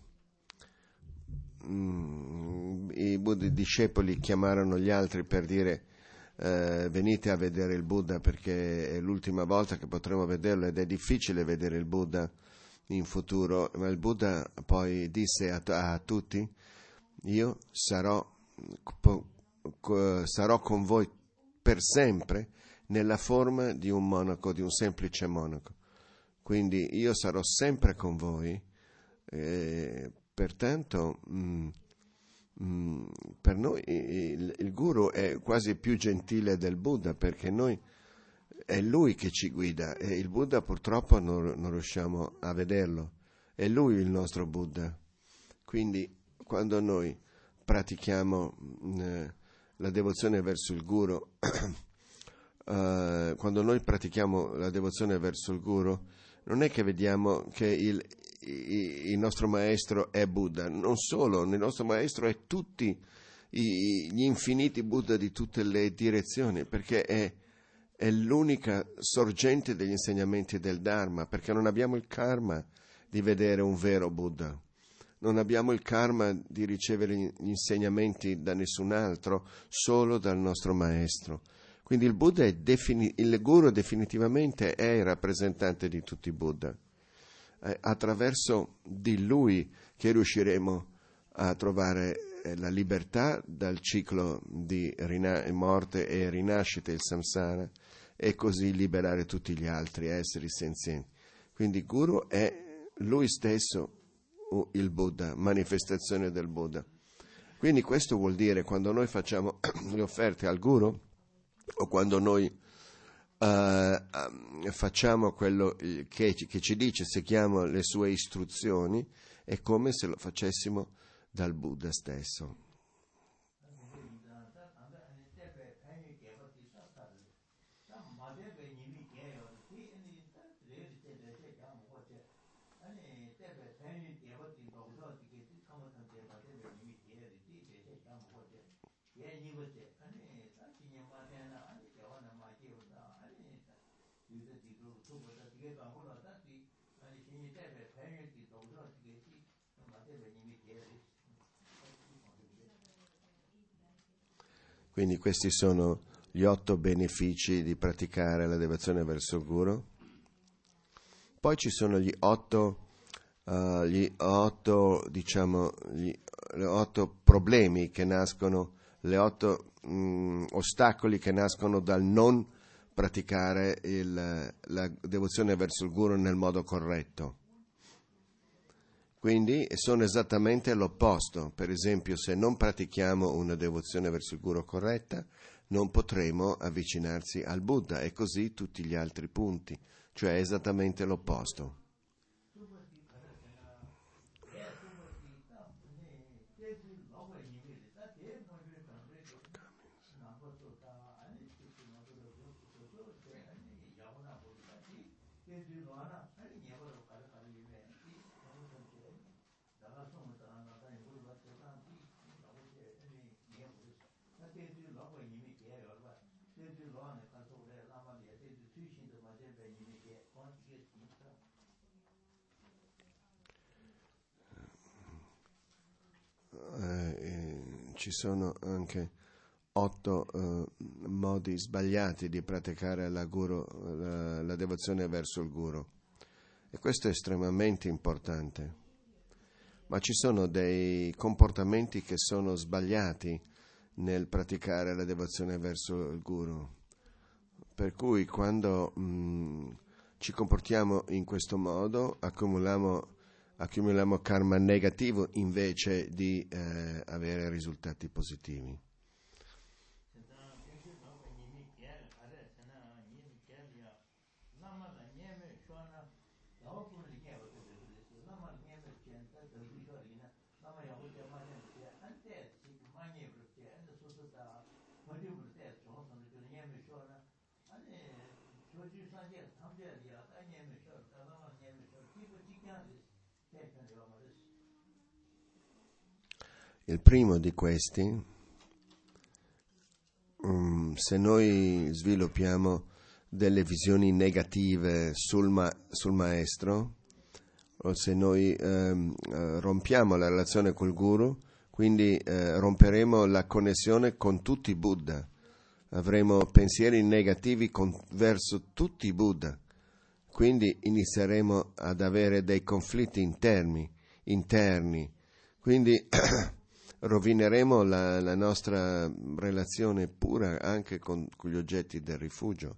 mm, i Buddha, i discepoli chiamarono gli altri per dire eh, venite a vedere il Buddha perché è l'ultima volta che potremo vederlo ed è difficile vedere il Buddha in futuro. Ma il Buddha poi disse a, a tutti: io sarò sarò con voi per sempre nella forma di un monaco, di un semplice monaco. Quindi io sarò sempre con voi, eh, pertanto mh, mh, per noi il, il Guru è quasi più gentile del Buddha, perché noi è lui che ci guida e il Buddha purtroppo non, non riusciamo a vederlo, è lui il nostro Buddha. Quindi quando noi pratichiamo eh, la devozione verso il Guru, uh, quando noi pratichiamo la devozione verso il Guru, non è che vediamo che il, il, il nostro maestro è Buddha, non solo, il nostro maestro è tutti i, gli infiniti Buddha di tutte le direzioni, perché è, è l'unica sorgente degli insegnamenti del Dharma, perché non abbiamo il karma di vedere un vero Buddha. Non abbiamo il karma di ricevere gli insegnamenti da nessun altro, solo dal nostro maestro. Quindi il Buddha è defini- il Guru definitivamente è il rappresentante di tutti i Buddha. È attraverso di lui che riusciremo a trovare la libertà dal ciclo di rina- morte e rinascita, il samsara, e così liberare tutti gli altri esseri senzienti. Quindi il Guru è lui stesso, il Buddha, manifestazione del Buddha. Quindi questo vuol dire, quando noi facciamo le offerte al Guru o quando noi uh, facciamo quello che, che ci dice, seguiamo le sue istruzioni, è come se lo facessimo dal Buddha stesso. Quindi questi sono gli otto benefici di praticare la devozione verso il Guru. Poi ci sono gli otto, uh, gli otto, diciamo, gli, gli otto problemi che nascono, le otto mh, ostacoli che nascono dal non praticare il, la devozione verso il Guru nel modo corretto. Quindi sono esattamente l'opposto. Per esempio, se non pratichiamo una devozione verso il Guru corretta, non potremo avvicinarsi al Buddha, e così tutti gli altri punti, cioè esattamente l'opposto. Eh, ci sono anche otto eh, modi sbagliati di praticare la, guru, la, la devozione verso il Guru, e questo è estremamente importante. Ma ci sono dei comportamenti che sono sbagliati nel praticare la devozione verso il Guru, per cui quando mh, ci comportiamo in questo modo accumuliamo accumuliamo karma negativo invece di eh, avere risultati positivi. Il primo di questi, um, se noi sviluppiamo delle visioni negative sul, ma- sul maestro, o se noi ehm, rompiamo la relazione col Guru, quindi eh, romperemo la connessione con tutti i Buddha, avremo pensieri negativi con, verso tutti i Buddha, quindi inizieremo ad avere dei conflitti interni, interni. Quindi rovineremo la, la nostra relazione pura anche con, con gli oggetti del rifugio.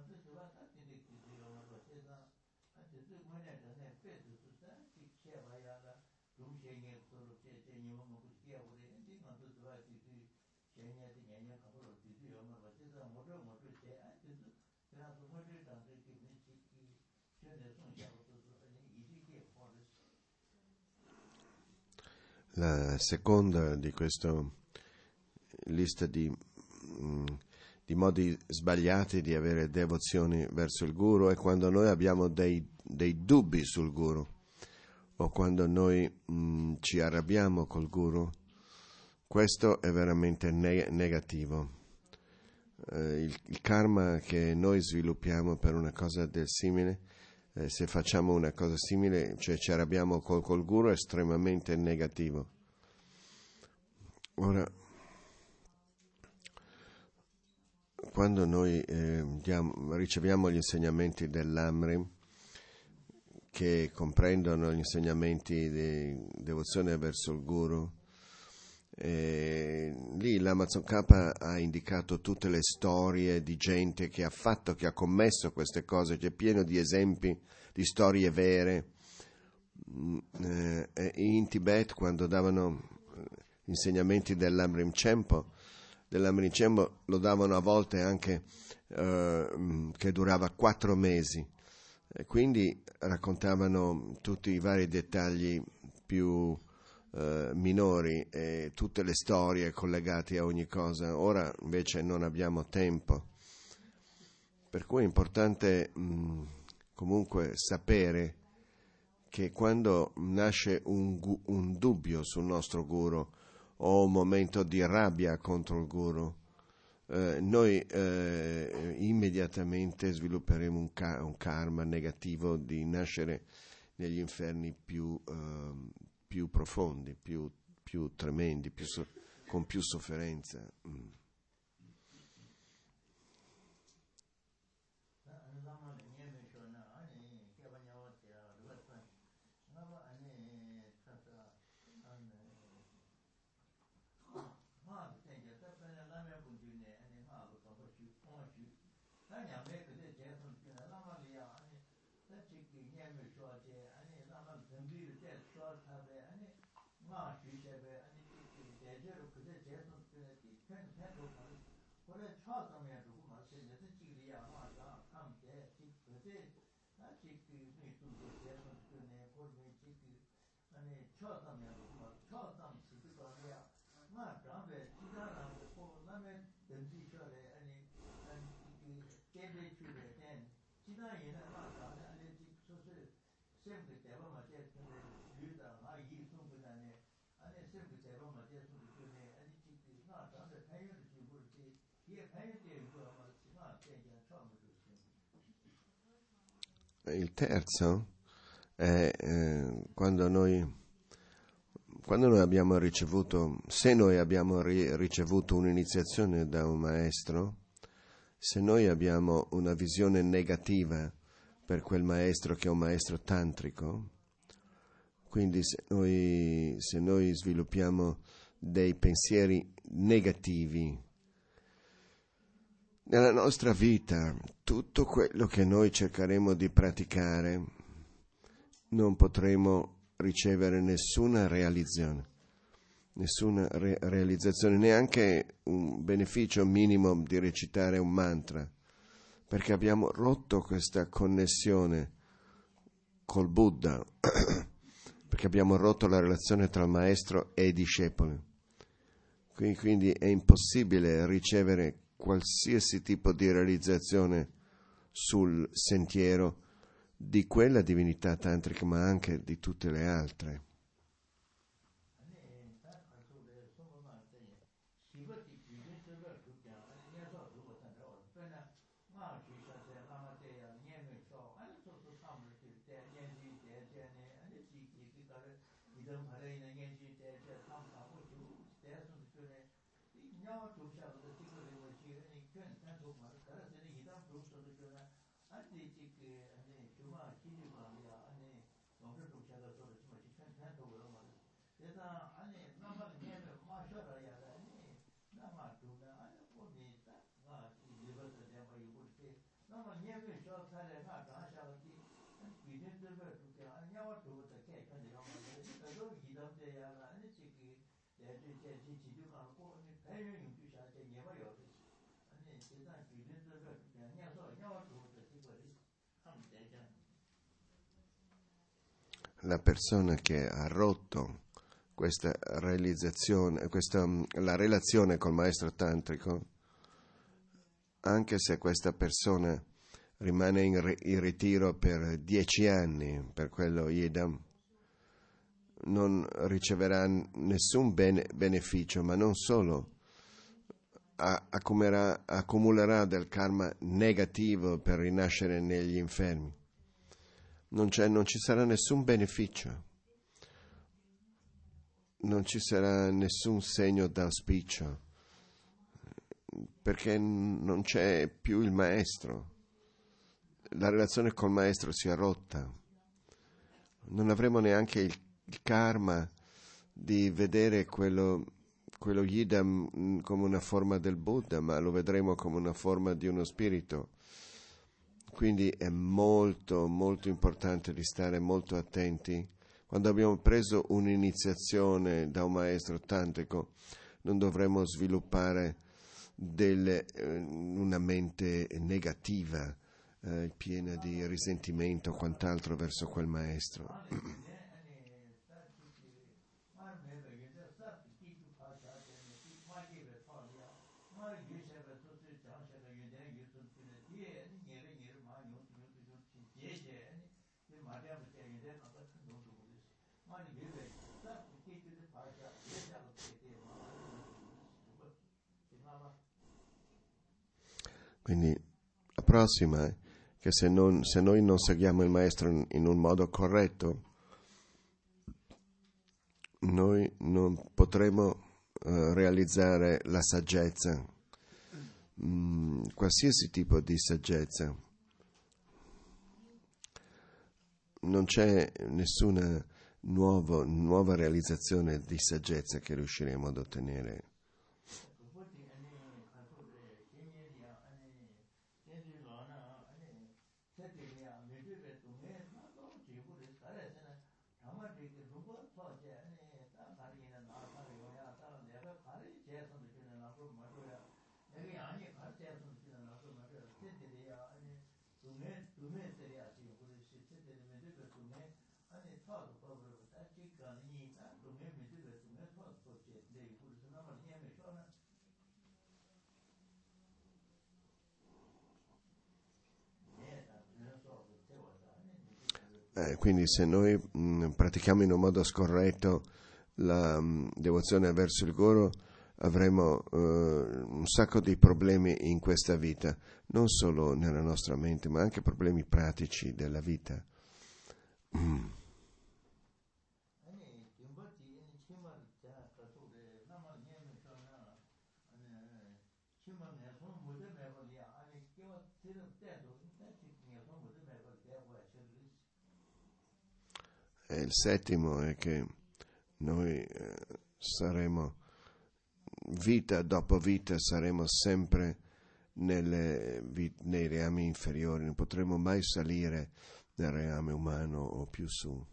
La seconda di questa lista di, mh, di modi sbagliati di avere devozioni verso il guru è quando noi abbiamo dei, dei dubbi sul guru o quando noi mh, ci arrabbiamo col guru. Questo è veramente ne- negativo. Eh, il, il karma che noi sviluppiamo per una cosa del simile, eh, se facciamo una cosa simile, cioè ci arrabbiamo col, col guru, è estremamente negativo. Ora, quando noi eh, diamo, riceviamo gli insegnamenti dell'Amrim, che comprendono gli insegnamenti di devozione verso il guru, e lì l'Amazon K ha indicato tutte le storie di gente che ha fatto, che ha commesso queste cose, che è pieno di esempi di storie vere. Eh, in Tibet, quando davano insegnamenti dell'Amrim Chenpo, dell'Amrim Chenpo lo davano a volte anche eh, che durava quattro mesi, e quindi raccontavano tutti i vari dettagli più eh, minori e tutte le storie collegate a ogni cosa. Ora invece non abbiamo tempo, per cui è importante mh, comunque sapere che quando nasce un, un dubbio sul nostro guru o un momento di rabbia contro il guru, eh, noi eh, immediatamente svilupperemo un, ca- un karma negativo di nascere negli inferni più, eh, più profondi, più, più tremendi, più so- con più sofferenza. Mm. Il terzo è eh, quando noi quando noi abbiamo ricevuto, se noi abbiamo ri- ricevuto un'iniziazione da un maestro, se noi abbiamo una visione negativa per quel maestro che è un maestro tantrico, quindi se noi, se noi sviluppiamo dei pensieri negativi nella nostra vita, tutto quello che noi cercheremo di praticare non potremo ricevere nessuna realizzazione, nessuna re- realizzazione, neanche un beneficio minimo di recitare un mantra, perché abbiamo rotto questa connessione col Buddha, perché abbiamo rotto la relazione tra il maestro e i discepoli. Quindi, quindi è impossibile ricevere qualsiasi tipo di realizzazione sul sentiero di quella divinità tantrica, ma anche di tutte le altre. La persona che ha rotto questa realizzazione, questa, la relazione col maestro tantrico, anche se questa persona rimane in, in ritiro per dieci anni, per quello Yidam, non riceverà nessun bene, beneficio, ma non solo, accumulerà, accumulerà del karma negativo per rinascere negli infermi. Non, c'è, non ci sarà nessun beneficio, non ci sarà nessun segno d'auspicio, perché non c'è più il maestro. La relazione col maestro si è rotta. Non avremo neanche il, il karma di vedere quello, quello Yidam come una forma del Buddha, ma lo vedremo come una forma di uno spirito. Quindi è molto, molto importante di stare molto attenti. Quando abbiamo preso un'iniziazione da un maestro tantrico, non dovremmo sviluppare delle, eh, una mente negativa, eh, piena di risentimento o quant'altro verso quel maestro. Quindi la prossima è che se, non, se noi non seguiamo il maestro in, in un modo corretto, noi non potremo uh, realizzare la saggezza, mm, qualsiasi tipo di saggezza. Non c'è nessuna nuovo, nuova realizzazione di saggezza che riusciremo ad ottenere. Eh, quindi se noi mh, pratichiamo in un modo scorretto la mh, devozione verso il Guru, avremo eh, un sacco di problemi in questa vita, non solo nella nostra mente, ma anche problemi pratici della vita. Mm. E il settimo è che noi eh, saremo, vita dopo vita, saremo sempre nelle, nei reami inferiori, non potremo mai salire nel reame umano o più su.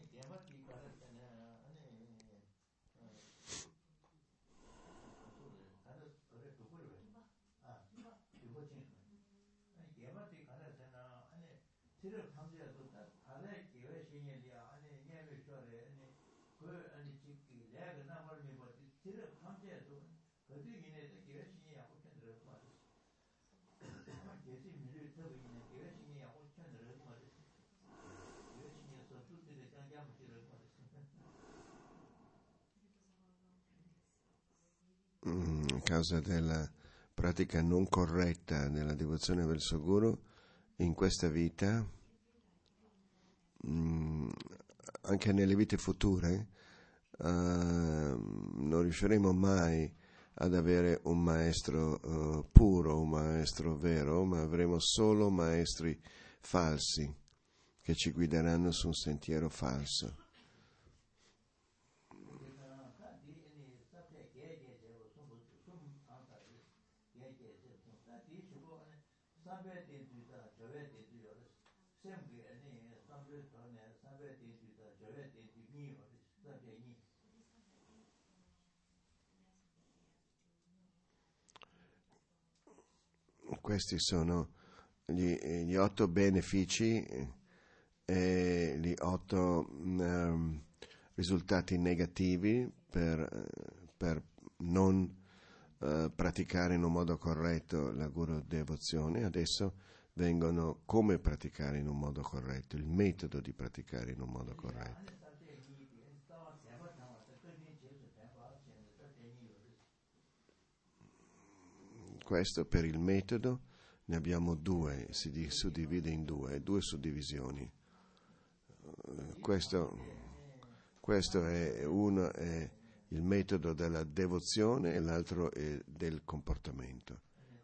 A causa della pratica non corretta della devozione verso Guru, in questa vita, mh, anche nelle vite future, uh, non riusciremo mai ad avere un maestro uh, puro, un maestro vero, ma avremo solo maestri falsi che ci guideranno su un sentiero falso. sempre ne sempre ne sempre di da giove di mio sempre ni Questi sono gli, gli otto benefici e gli otto um, risultati negativi per, per non uh, praticare in un modo corretto la guru devozione. Adesso vengono come praticare in un modo corretto, il metodo di praticare in un modo corretto. Questo per il metodo ne abbiamo due, si suddivide in due, due suddivisioni. Questo, questo è uno è il metodo della devozione e l'altro è del comportamento.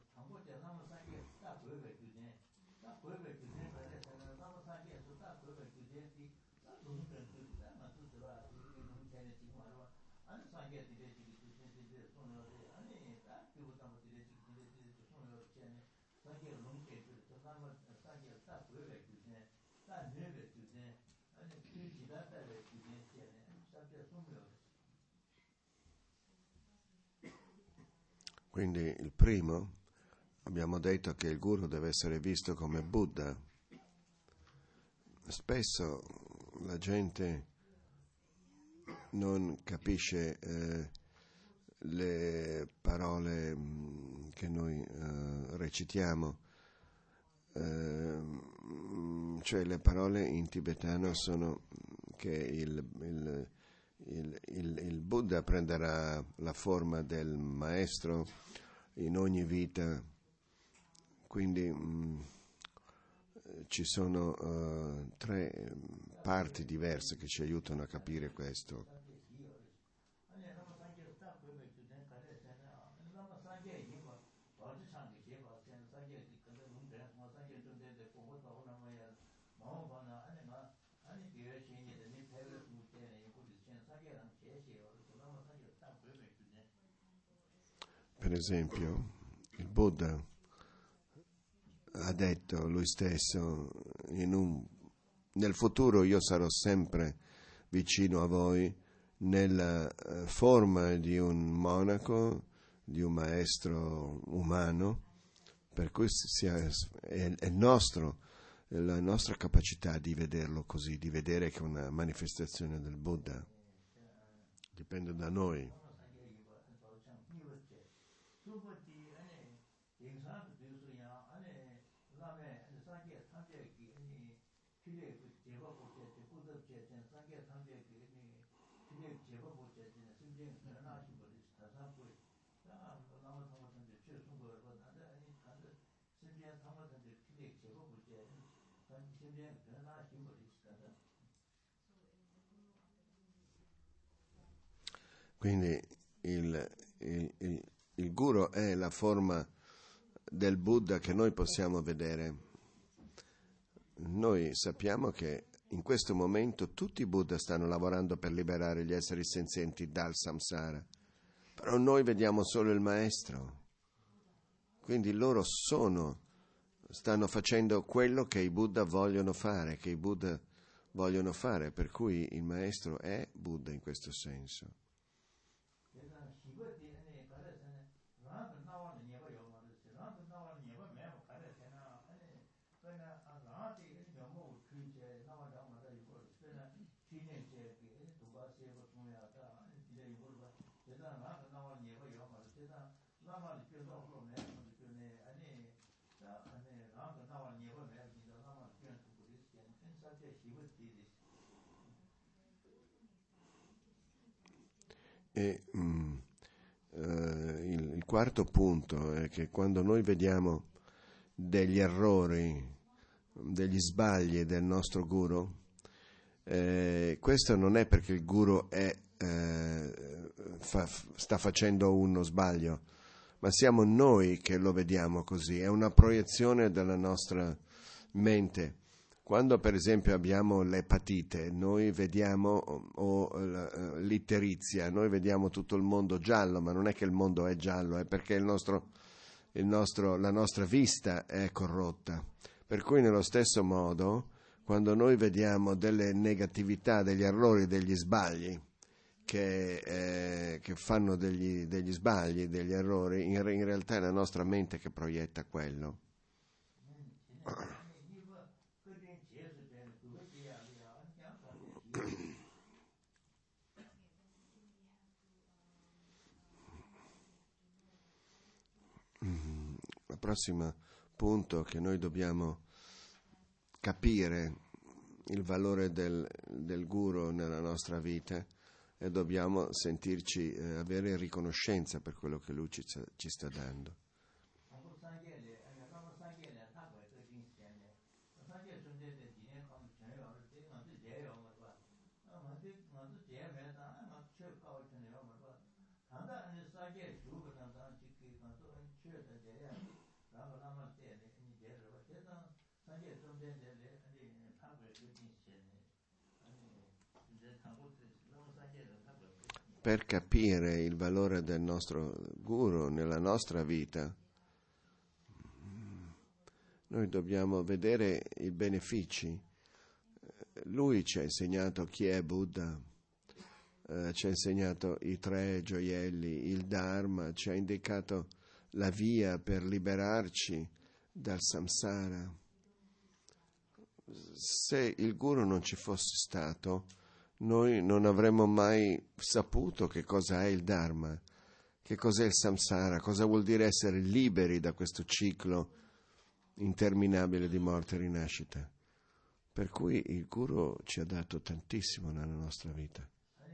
Quindi il primo, abbiamo detto che il guru deve essere visto come Buddha. Spesso la gente non capisce eh, le parole mh, che noi eh, recitiamo, eh, cioè le parole in tibetano sono che il, il, il, il, il Buddha prenderà la forma del maestro in ogni vita, quindi mh, ci sono uh, tre parti diverse che ci aiutano a capire questo. Per esempio, il Buddha ha detto lui stesso, in un, nel futuro io sarò sempre vicino a voi nella uh, forma di un monaco, di un maestro umano, per cui sia, è, è nostro, è la nostra capacità di vederlo così, di vedere che è una manifestazione del Buddha. Dipende da noi. Quindi il, il, il, il guru è la forma del Buddha che noi possiamo vedere. Noi sappiamo che in questo momento tutti i Buddha stanno lavorando per liberare gli esseri senzienti dal samsara, però noi vediamo solo il maestro. Quindi loro sono, stanno facendo quello che i Buddha vogliono fare, che i Buddha vogliono fare, per cui il maestro è Buddha in questo senso. E mm, uh, il, il quarto punto è che quando noi vediamo degli errori, degli sbagli del nostro guru, eh, questo non è perché il guru è, eh, fa, sta facendo uno sbaglio, ma siamo noi che lo vediamo così, è una proiezione della nostra mente. Quando per esempio abbiamo l'epatite, noi vediamo, o l'itterizia, noi vediamo tutto il mondo giallo, ma non è che il mondo è giallo, è perché il nostro, il nostro, la nostra vista è corrotta. Per cui nello stesso modo, quando noi vediamo delle negatività, degli errori, degli sbagli, che, eh, che fanno degli, degli sbagli, degli errori, in, in realtà è la nostra mente che proietta quello. Il prossimo punto che noi dobbiamo capire il valore del, del guru nella nostra vita e dobbiamo sentirci eh, avere riconoscenza per quello che lui ci, ci sta dando. Per capire il valore del nostro guru nella nostra vita, noi dobbiamo vedere i benefici. Lui ci ha insegnato chi è Buddha, eh, ci ha insegnato i tre gioielli, il Dharma, ci ha indicato la via per liberarci dal samsara. Se il guru non ci fosse stato, noi non avremmo mai saputo che cosa è il Dharma, che cos'è il samsara, cosa vuol dire essere liberi da questo ciclo interminabile di morte e rinascita. Per cui il guru ci ha dato tantissimo nella nostra vita.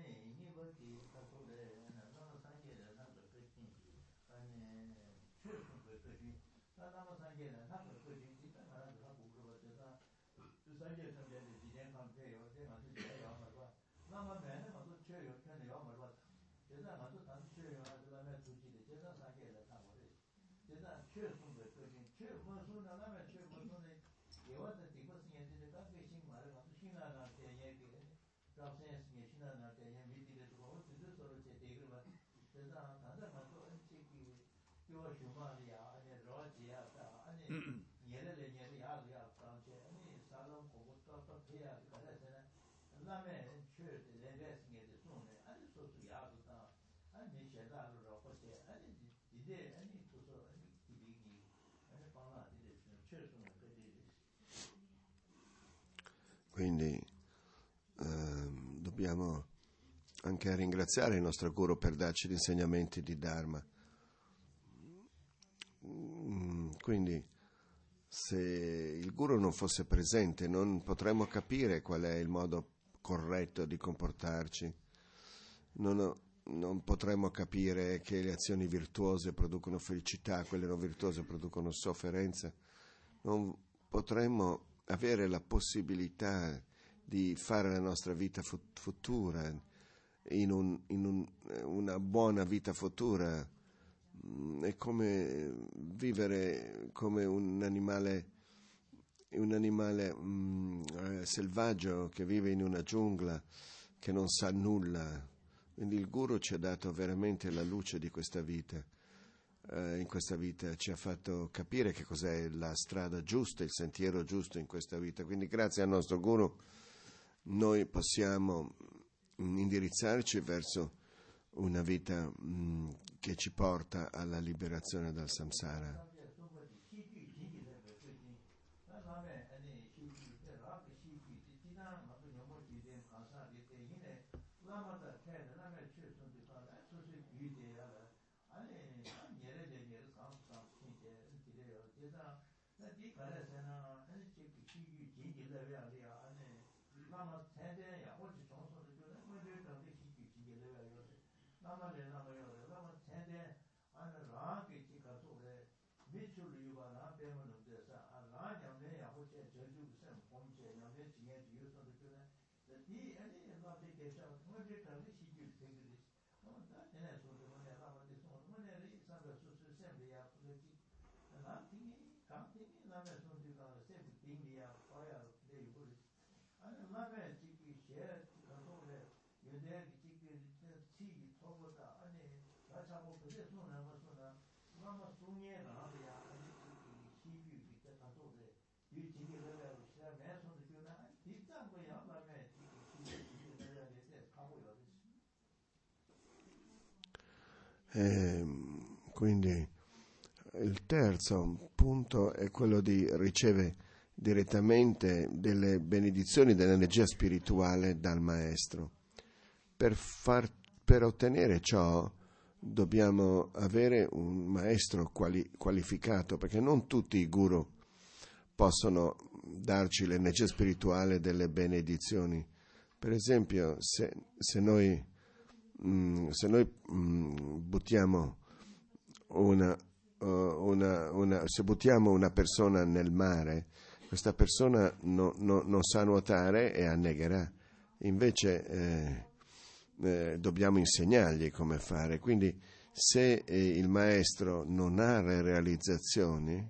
Quindi ehm, dobbiamo anche ringraziare il nostro guru per darci gli insegnamenti di Dharma. Quindi se il guru non fosse presente non potremmo capire qual è il modo corretto di comportarci, non, non potremmo capire che le azioni virtuose producono felicità, quelle non virtuose producono sofferenza, non potremmo avere la possibilità di fare la nostra vita futura in, un, in un, una buona vita futura. È come vivere come un animale, un animale mh, eh, selvaggio che vive in una giungla, che non sa nulla. Quindi il guru ci ha dato veramente la luce di questa vita. Eh, in questa vita ci ha fatto capire che cos'è la strada giusta, il sentiero giusto in questa vita. Quindi grazie al nostro guru noi possiamo indirizzarci verso una vita mh, che ci porta alla liberazione dal samsara. Eh, quindi il terzo punto è quello di ricevere direttamente delle benedizioni dell'energia spirituale dal maestro. Per, far, per ottenere ciò dobbiamo avere un maestro quali, qualificato, perché non tutti i guru possono darci l'energia spirituale delle benedizioni. Per esempio, se, se noi, mh, se noi mh, buttiamo una, uh, una, una, se buttiamo una persona nel mare, questa persona no, no, non sa nuotare e annegherà. Invece eh, eh, dobbiamo insegnargli come fare. Quindi se eh, il maestro non ha le realizzazioni,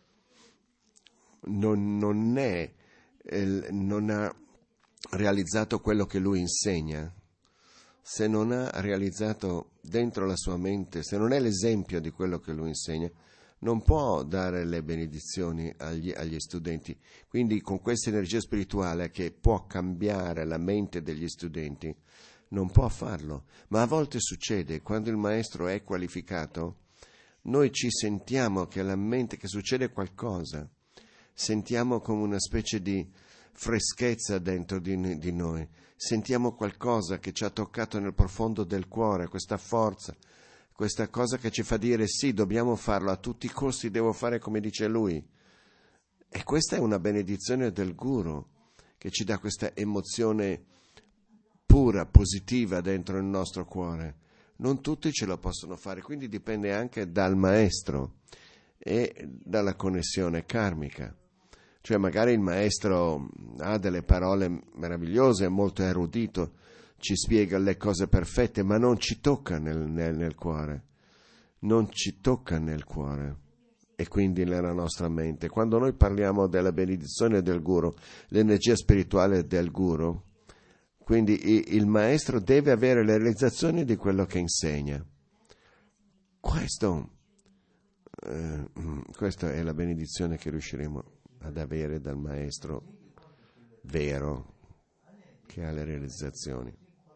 non, non, è, eh, non ha realizzato quello che lui insegna, se non ha realizzato dentro la sua mente, se non è l'esempio di quello che lui insegna, non può dare le benedizioni agli, agli studenti. Quindi con questa energia spirituale che può cambiare la mente degli studenti, non può farlo. Ma a volte succede, quando il maestro è qualificato, noi ci sentiamo che la mente, che succede qualcosa, sentiamo come una specie di freschezza dentro di, di noi, sentiamo qualcosa che ci ha toccato nel profondo del cuore, questa forza, questa cosa che ci fa dire sì, dobbiamo farlo, a tutti i costi devo fare come dice lui. E questa è una benedizione del guru, che ci dà questa emozione pura, positiva dentro il nostro cuore. Non tutti ce lo possono fare, quindi dipende anche dal maestro e dalla connessione karmica. Cioè magari il maestro ha delle parole meravigliose, è molto erudito, ci spiega le cose perfette, ma non ci tocca nel, nel, nel cuore, non ci tocca nel cuore e quindi nella nostra mente. Quando noi parliamo della benedizione del guru, l'energia spirituale del guru, quindi il maestro deve avere le realizzazioni di quello che insegna. Questo, eh, questa è la benedizione che riusciremo ad avere dal maestro vero, che ha le realizzazioni.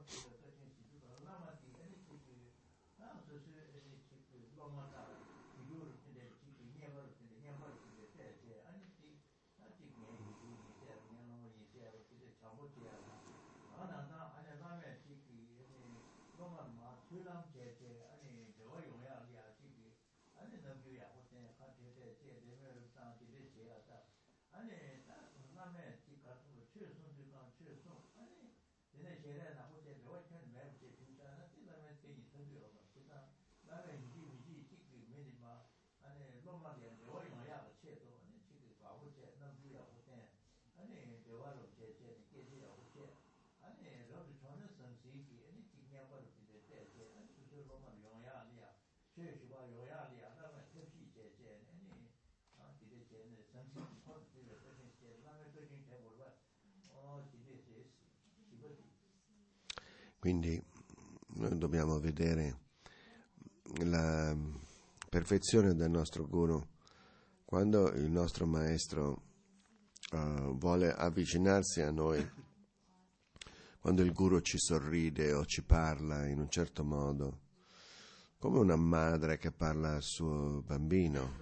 Quindi noi dobbiamo vedere la perfezione del nostro guru. Quando il nostro maestro uh, vuole avvicinarsi a noi, quando il guru ci sorride o ci parla in un certo modo, come una madre che parla al suo bambino,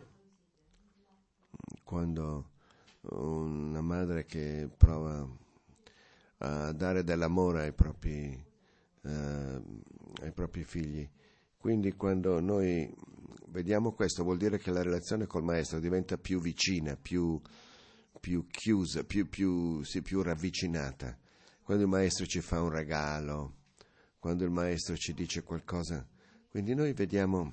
quando una madre che prova a dare dell'amore ai propri Uh, ai propri figli. Quindi quando noi vediamo questo vuol dire che la relazione col maestro diventa più vicina, più, più chiusa, più, più, sì, più ravvicinata. Quando il maestro ci fa un regalo, quando il maestro ci dice qualcosa, quindi noi vediamo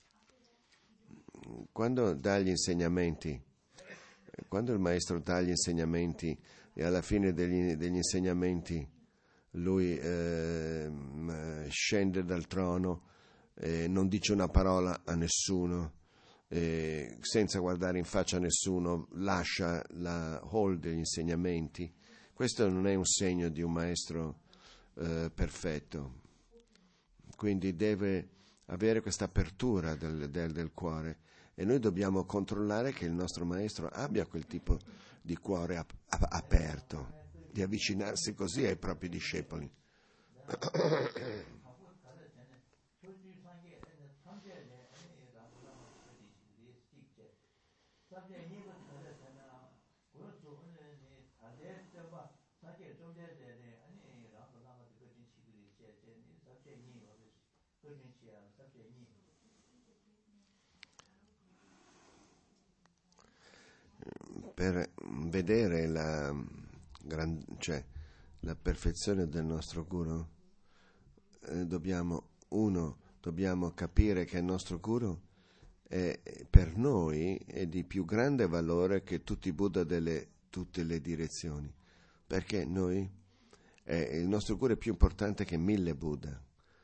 quando dà gli insegnamenti, quando il maestro dà gli insegnamenti e alla fine degli, degli insegnamenti lui eh, scende dal trono, eh, non dice una parola a nessuno, eh, senza guardare in faccia a nessuno, lascia la hall degli insegnamenti. Questo non è un segno di un maestro eh, perfetto, quindi deve avere questa apertura del, del, del cuore e noi dobbiamo controllare che il nostro maestro abbia quel tipo di cuore ap- aperto, di avvicinarsi così ai propri discepoli. Per vedere la, gran, cioè, la perfezione del nostro guru, eh, dobbiamo, uno, dobbiamo capire che il nostro guru è, per noi è di più grande valore che tutti i Buddha delle tutte le direzioni, perché noi, eh, il nostro guru è più importante che mille Buddha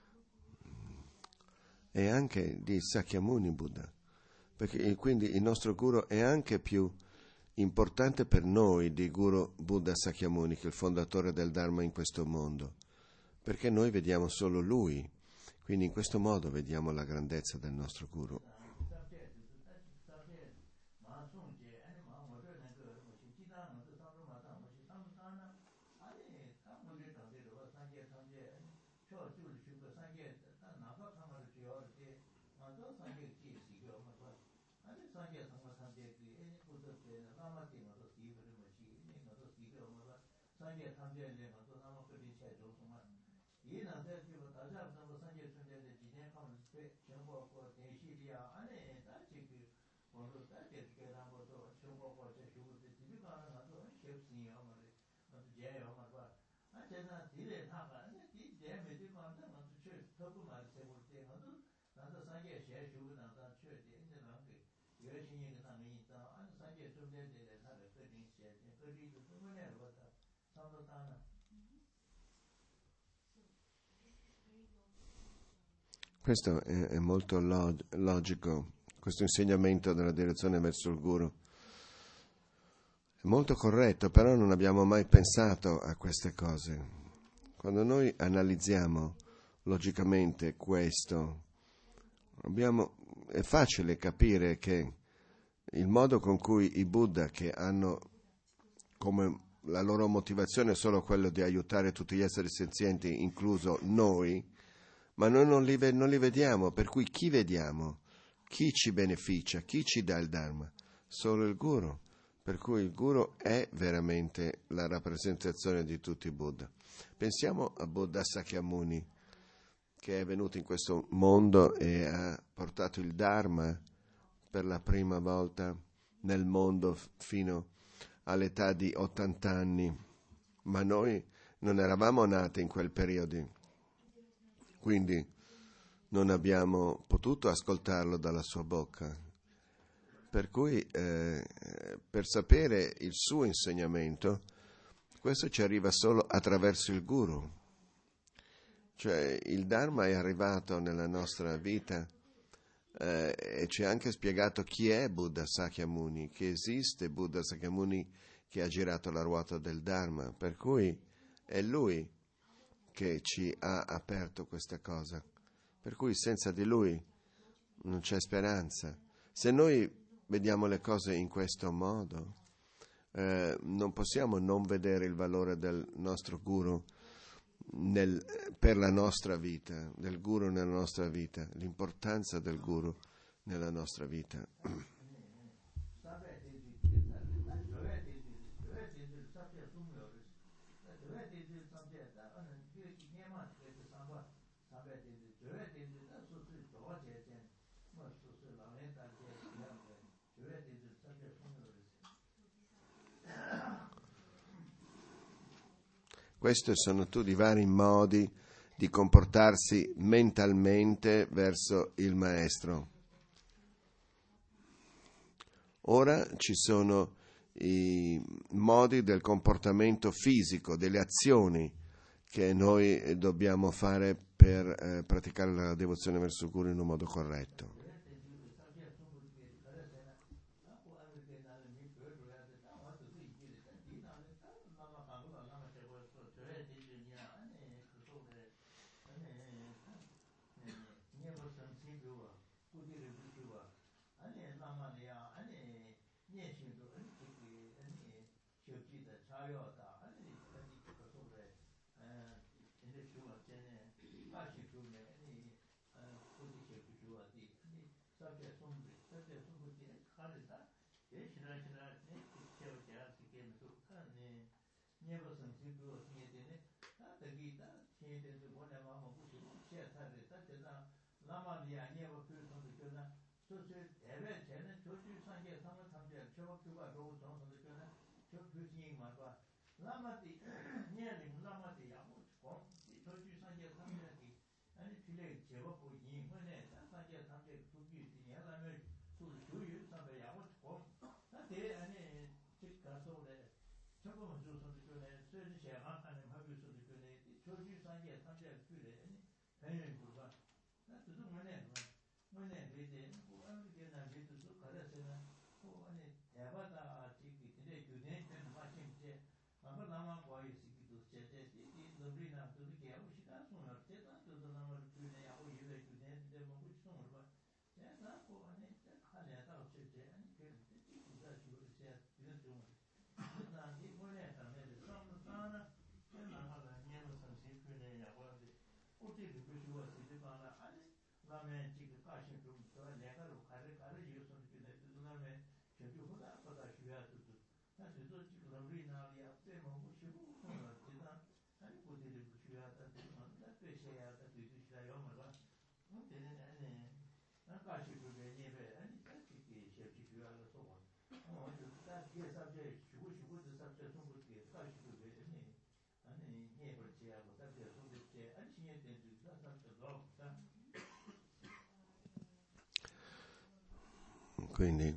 e anche di Sakyamuni Buddha, perché quindi il nostro guru è anche più importante per noi di Guru Buddha Sakyamuni, che è il fondatore del Dharma in questo mondo, perché noi vediamo solo lui, quindi in questo modo vediamo la grandezza del nostro guru. Questo è, è molto log- logico, questo insegnamento della direzione verso il guru. È molto corretto, però non abbiamo mai pensato a queste cose. Quando noi analizziamo logicamente questo, abbiamo, è facile capire che il modo con cui i Buddha, che hanno come la loro motivazione solo quello di aiutare tutti gli esseri senzienti, incluso noi, ma noi non li, non li vediamo, per cui chi vediamo? Chi ci beneficia? Chi ci dà il Dharma? Solo il Guru, per cui il Guru è veramente la rappresentazione di tutti i Buddha. Pensiamo a Buddha Sakyamuni, che è venuto in questo mondo e ha portato il Dharma per la prima volta nel mondo fino all'età di ottanta anni, ma noi non eravamo nati in quel periodo, quindi non abbiamo potuto ascoltarlo dalla sua bocca. Per cui eh, per sapere il suo insegnamento, questo ci arriva solo attraverso il Guru. Cioè il Dharma è arrivato nella nostra vita eh, e ci ha anche spiegato chi è Buddha Sakyamuni, che esiste Buddha Sakyamuni che ha girato la ruota del Dharma, per cui è lui che ci ha aperto questa cosa, per cui senza di lui non c'è speranza. Se noi vediamo le cose in questo modo, eh, non possiamo non vedere il valore del nostro Guru nel, per la nostra vita, del Guru nella nostra vita, l'importanza del Guru nella nostra vita. Questi sono tutti i vari modi di comportarsi mentalmente verso il maestro. Ora ci sono i modi del comportamento fisico, delle azioni che noi dobbiamo fare per eh, praticare la devozione verso il Guru in un modo corretto. 차요다 아니 아니 그거래 에 근데 주어 전에 다시 주네 아니 포지션 주어디 아니 sabia sombre sabia sombre che carita e shira shira ne che che che che so cane ne va san sicuro ne ne ta ta gita che de de buona mamma buci che ta de ta de na lama dia ne va più son de na so se deve c'è jo ju san ge san ma tham je cho più ba ro so son de na cho più sin ma ba lama di ne ni lama di ya mo ko jo ju san ge san ge di 아니 필레 제법 보니 뭐네 산산제 삼제 두비 디야라면 또 조유 삼배 야고 고 나대 아니 즉 가서래 저거 조선 그네 쓰지 제가 하는 하비서 그네 조유 산제 삼제 그래 아니 배는 그거 나 두두 뭐네 뭐네 베데 뭐 아무데나 베도 가라세나 또 아니 대바다 지기 근데 그네 좀 마침제 아마 남아 거의 시기도 제제 이 너비나 그게 하고 시간 손을 제가 또 남아 그네 하고 이래 그네 근데 뭐 손을 봐 제가 뭐 아니 하려다 어쨌지 아니 그 진짜 지금 제가 이런 좀 나 이 뭐네 하면 좀 사나 제가 하나 년을 선생 그네 하고 어떻게 그 주어 시대 봐라 아니 라면 지금 가신 좀더 내가 가를 가를 이어서 그네 그다음에 저기 보다 보다 쉬어야도 사실 저 지금 우리나라에 앞에 뭐 쉬고 그러나 아니 고대를 쉬어야다 되는데 빼셔야 다 되시라요 말아 뭐 되는 아니 나까지 그게 예배 아니 딱히 셰프 쉬어야서 뭐 어, 딱 뒤에 sabje 쉬고 쉬고 저 sabje 송부게 까지 그게 아니 아니 예벌지하고 sabje 송부게 아니 신의 때도 다 sabje 더 Quindi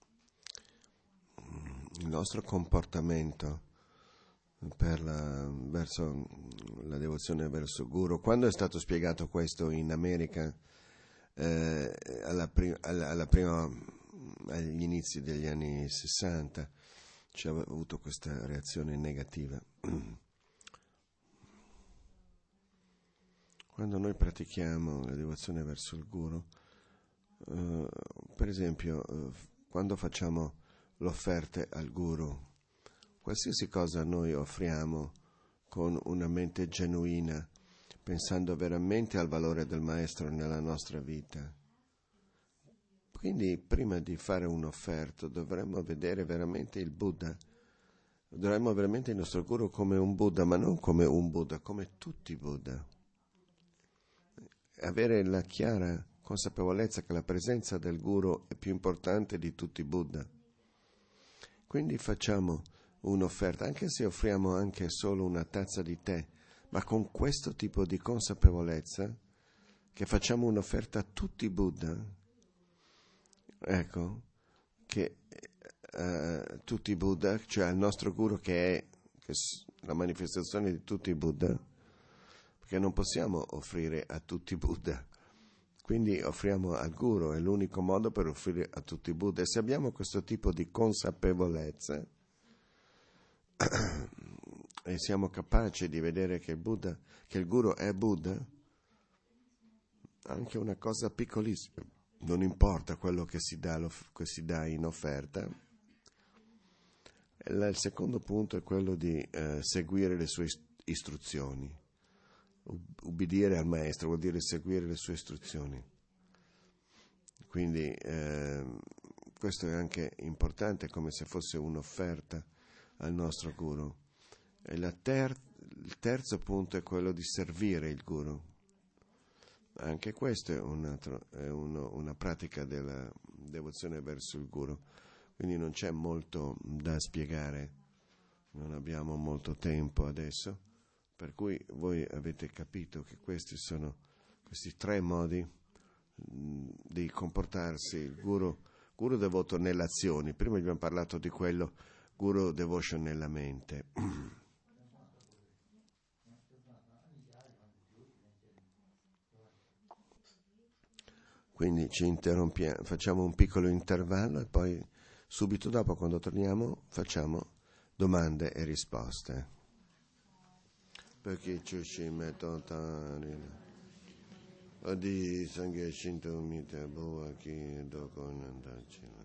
il nostro comportamento per la, verso la devozione verso il guru, quando è stato spiegato questo in America eh, alla, pri- alla, alla prima, agli inizi degli anni sessanta, ci ha avuto questa reazione negativa. Quando noi pratichiamo la devozione verso il guru, eh, per esempio eh, quando facciamo l'offerta al guru, qualsiasi cosa noi offriamo con una mente genuina, pensando veramente al valore del maestro nella nostra vita. Quindi prima di fare un'offerta dovremmo vedere veramente il Buddha, dovremmo veramente il nostro guru come un Buddha, ma non come un Buddha, come tutti i Buddha. Avere la chiara consapevolezza che la presenza del guru è più importante di tutti i Buddha. Quindi facciamo un'offerta, anche se offriamo anche solo una tazza di tè, ma con questo tipo di consapevolezza che facciamo un'offerta a tutti i Buddha, ecco, che uh, tutti i Buddha, cioè al nostro guru che è che la manifestazione di tutti i Buddha, perché non possiamo offrire a tutti i Buddha. Quindi offriamo al guru, è l'unico modo per offrire a tutti i Buddha. E se abbiamo questo tipo di consapevolezza e siamo capaci di vedere che il Buddha, che il guru è Buddha, anche una cosa piccolissima, non importa quello che si dà, che si dà in offerta. Il secondo punto è quello di eh, seguire le sue istruzioni. Ubbidire al maestro vuol dire seguire le sue istruzioni. Quindi eh, questo è anche importante, come se fosse un'offerta al nostro guru. E la ter- il terzo punto è quello di servire il guru. Anche questo è, un altro, è uno, una pratica della devozione verso il guru. Quindi non c'è molto da spiegare, non abbiamo molto tempo adesso. Per cui voi avete capito che questi sono questi tre modi mh, di comportarsi. Il guru, guru devoto nelle azioni. Prima abbiamo parlato di quello, guru devotion nella mente. Quindi ci interrompiamo, facciamo un piccolo intervallo e poi subito dopo, quando torniamo, facciamo domande e risposte. Perché ci si mettono tani adi sanghe shinto mite boa ki do con andaci